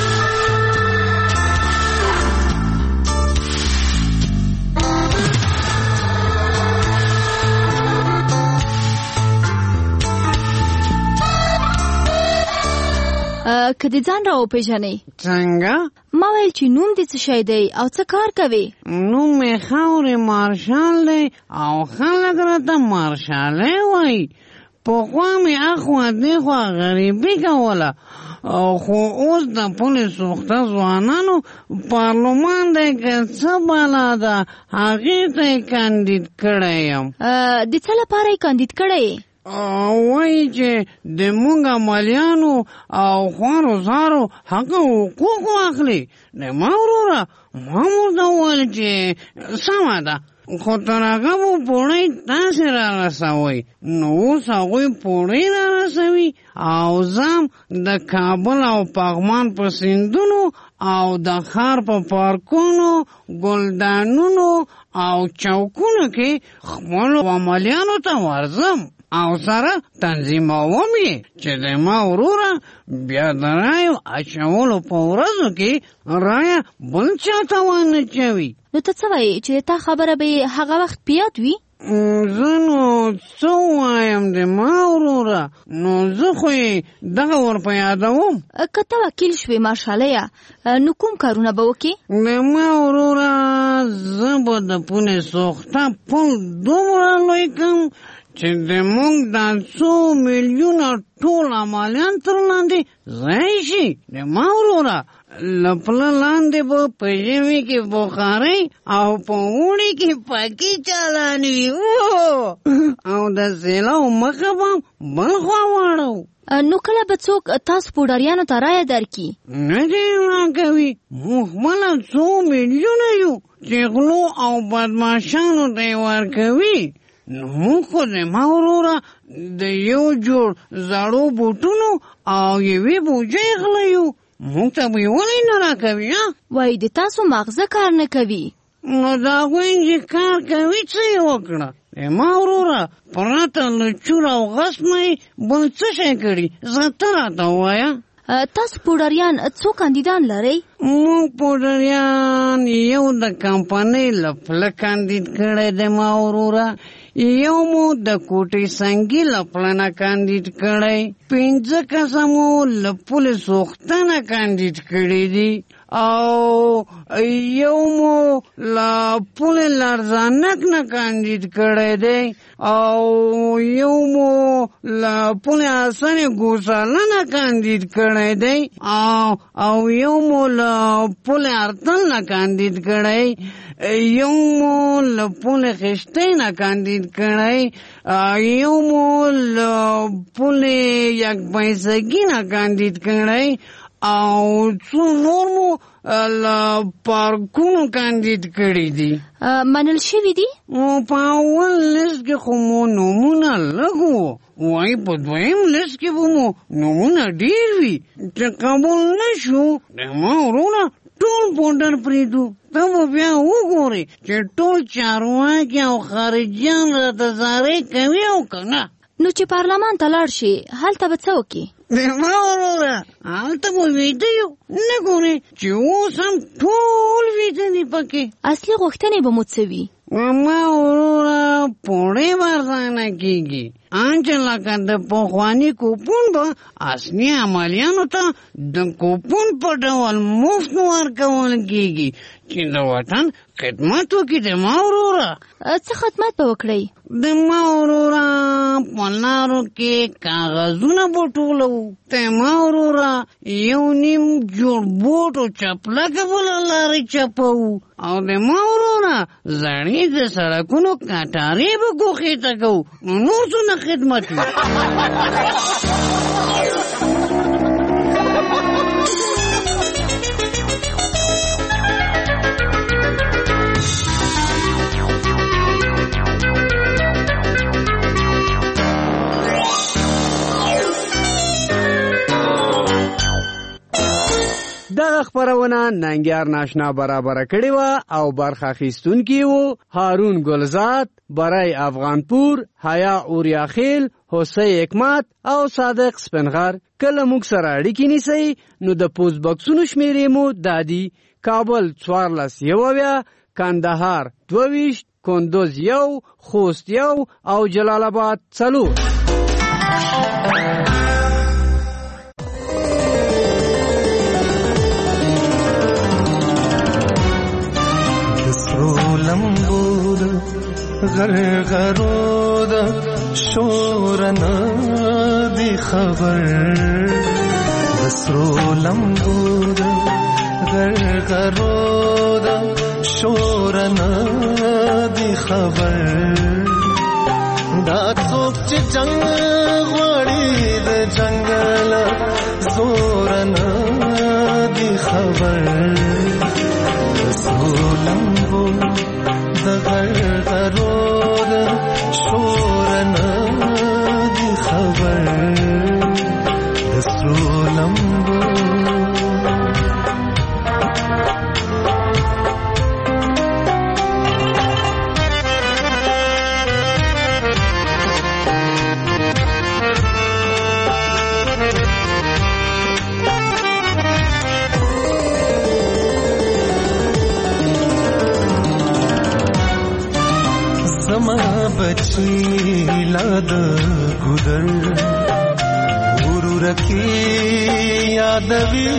که دې ځان راوپېژنې؟ څنګه؟ ما ویل چې نوم دې څه شی دی او څه کار کوې؟ نوم مې خاورې مارشال دی او خلک راته مارشالۍ وایي. پخوا مې اخوا دېخوا غریبي کوله خو اوس د پولې سوخته ځوانانو پارلمان دی که څه بلا ده هغې ته یې کاندید کړی یم. د څه لپاره یې کاندید کړی یې؟ وایي چې د مونږ عملیانو او خوارو زارو حق حقوق واخلي. ما وروره ما ورته وویل چې سمه ده خو تر هغه به پوړۍ تاسې را رسوئ. نو اوس هغوی پوړۍ را رسوي او زم د کابل او پغمان په سیندونو او د ښار په پارکونو ګلدانونو او چوکونو کې خپلو عملیانو ته ورځم او سره تنظیموم یې چې د ما وروره بیا د رایو اچولو په ورځو کې رایه بل چاته ونه چوي. نو ته څه وایې چې تا خبره به هغه وخت پیاد وي؟ زه نو څه وایم د ما وروره نو زه خو یې دغه ورپه یادوم. که ته وکیل شوې مارشالیه نو کوم کارونه به وکړې؟ د ما وروره زه به د پونې سوخته پل دومره لوی کړم چې د مونږ دا 100 میلیونه ټول عملیان تر لاندې ځای شي. د ما وروره له پله لاندې به په ژمي کې بخارۍ او په اوړي کې پکې چالان وي او د سیلاو مخه به بل خوا واړو. نو کله به څوک تاسو پوډریانو ته رایه درکړي؟ نه دې راکوي. موږ خپله 100 میلیونه یو چې غلو او بدماشانو ته یې ورکوي. نو خو زما وروره د یو جوړ زړو بوټونو او یوې بوجۍ غله یو، موږ ته به یې ولې نه راکوي؟ وایي د تاسو مغزه کار نه کوي. نو د هغوی چې کار کوي څه یې وکړه؟ ما وروره پرته له چور او غصب نه یې بل څه شی کړي؟ زه ته راته ووایه. تاسو پوډریان څو کاندیدان لرئ؟ موږ پوډریان یو د کمپنۍ له پله کاندید کړی دی ما وروره، یو مو د کوټې سنګي له پله نه کاندید کړی، 5 کسه مو له پولې سوختنه کاندید کړي دي، او یو مو له پولې لرزانک نه کاندید کړی دی، او یو مو له پولې حسن ګوساله نه کاندید کړی دی، او یو مو له پولې ارتل نه کاندید کړی، یو مو له پولې خشتۍ نه کاندید کړی، یو مو له پولې یک پیسګي نه کاندید کړی، او څو نور مو له پارکونو کاندید کړي دي. منل شوي دي؟ په اول لیست کې خو مو نومونه لږ وو، وایي په دویم لیست کې به مو نومونه ډېر وي، چې قبول نه شو ما وروره ټول پوډر پرېږدو. ته به بیا وګورې چې ټول چارواکي او خارجیان راته زارۍ کوي او که نه. نو چې پارلمان ته لاړ شي هلته به څه وکړي؟ ما وروره هلته به ویده یو، نه ګورې چې اوس هم ټول ویده دي پکې. اصلي غوښتنې به مو څه وي؟ ما وروره پوړې ورځانه کېږي، انچه لکه د پخواني کوپون به اصلي عملیانو ته د کوپون په ډول مفت ورکول کېږي چې د وطن خدمت وکړي. د ما وروره څه خدمت به وکړئ؟ د ما وروره په لارو کې کاغذونه به ټولوو، د ما وروره یو نیم جوړ بوټ او چپلکه به له لارې چپوو، او د ما وروره زړې د سړکونو کټارې به ګوښې ته کوو. نو نور څونه خدمت وي؟ دغه خپرونه ننګیار ناشنا برابر کړې وه او برخه اخیستونکي وو هارون ګلزاد، برای افغانپور، حیا اوریاخیل، حسین حکمت او صادق سپنغر. کله موږ سره اړیکې نیسئ نو د پوسټ بکسونو شمیرې مو دادي: کابل 14 کندهار 22 کندوز 1 خوست 1 او جلال آباد 4. لمبود غرغرود شورنا دی خبر، دسرو لمبود غرغرود شورنا دی خبر، دا څوک چې جنگ غواړي د جنگل زورنا دی خبر، دسرو لمبود غرغرود شورنا دی خبر، دسرو لمبو बची लाद गुदर गुरु रखी यादवी,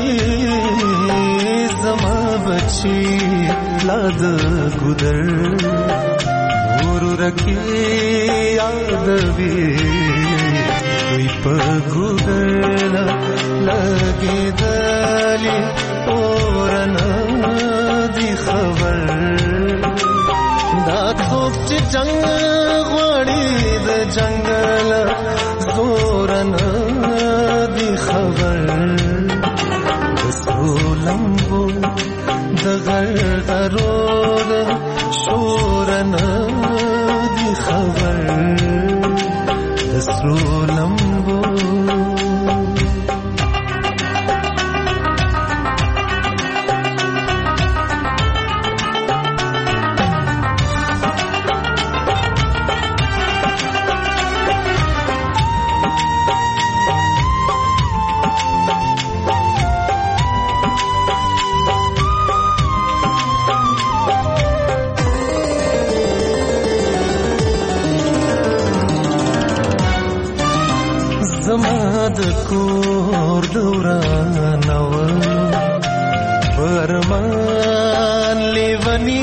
जमा बची लाद गुदर गुरु रखी यादवी, कोई पगुदर लगे दली तोरना दी खबर, دا څوک چې جنگ غواړي د جنگل زورنا دی خبر، دسرو لمبو د غرغرود شورنا دی خبر دسرو لمبو زماد کور دورانو پرمان لیونی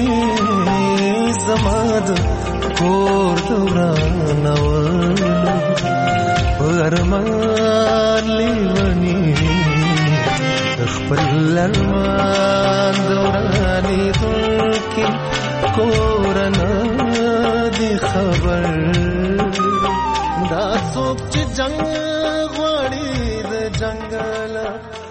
زماد کور دورانو پرمان لیونی خپل ارمان دورانی دلکی کورنا دی خبر دا څوک چې جنگ غواړي د جنگل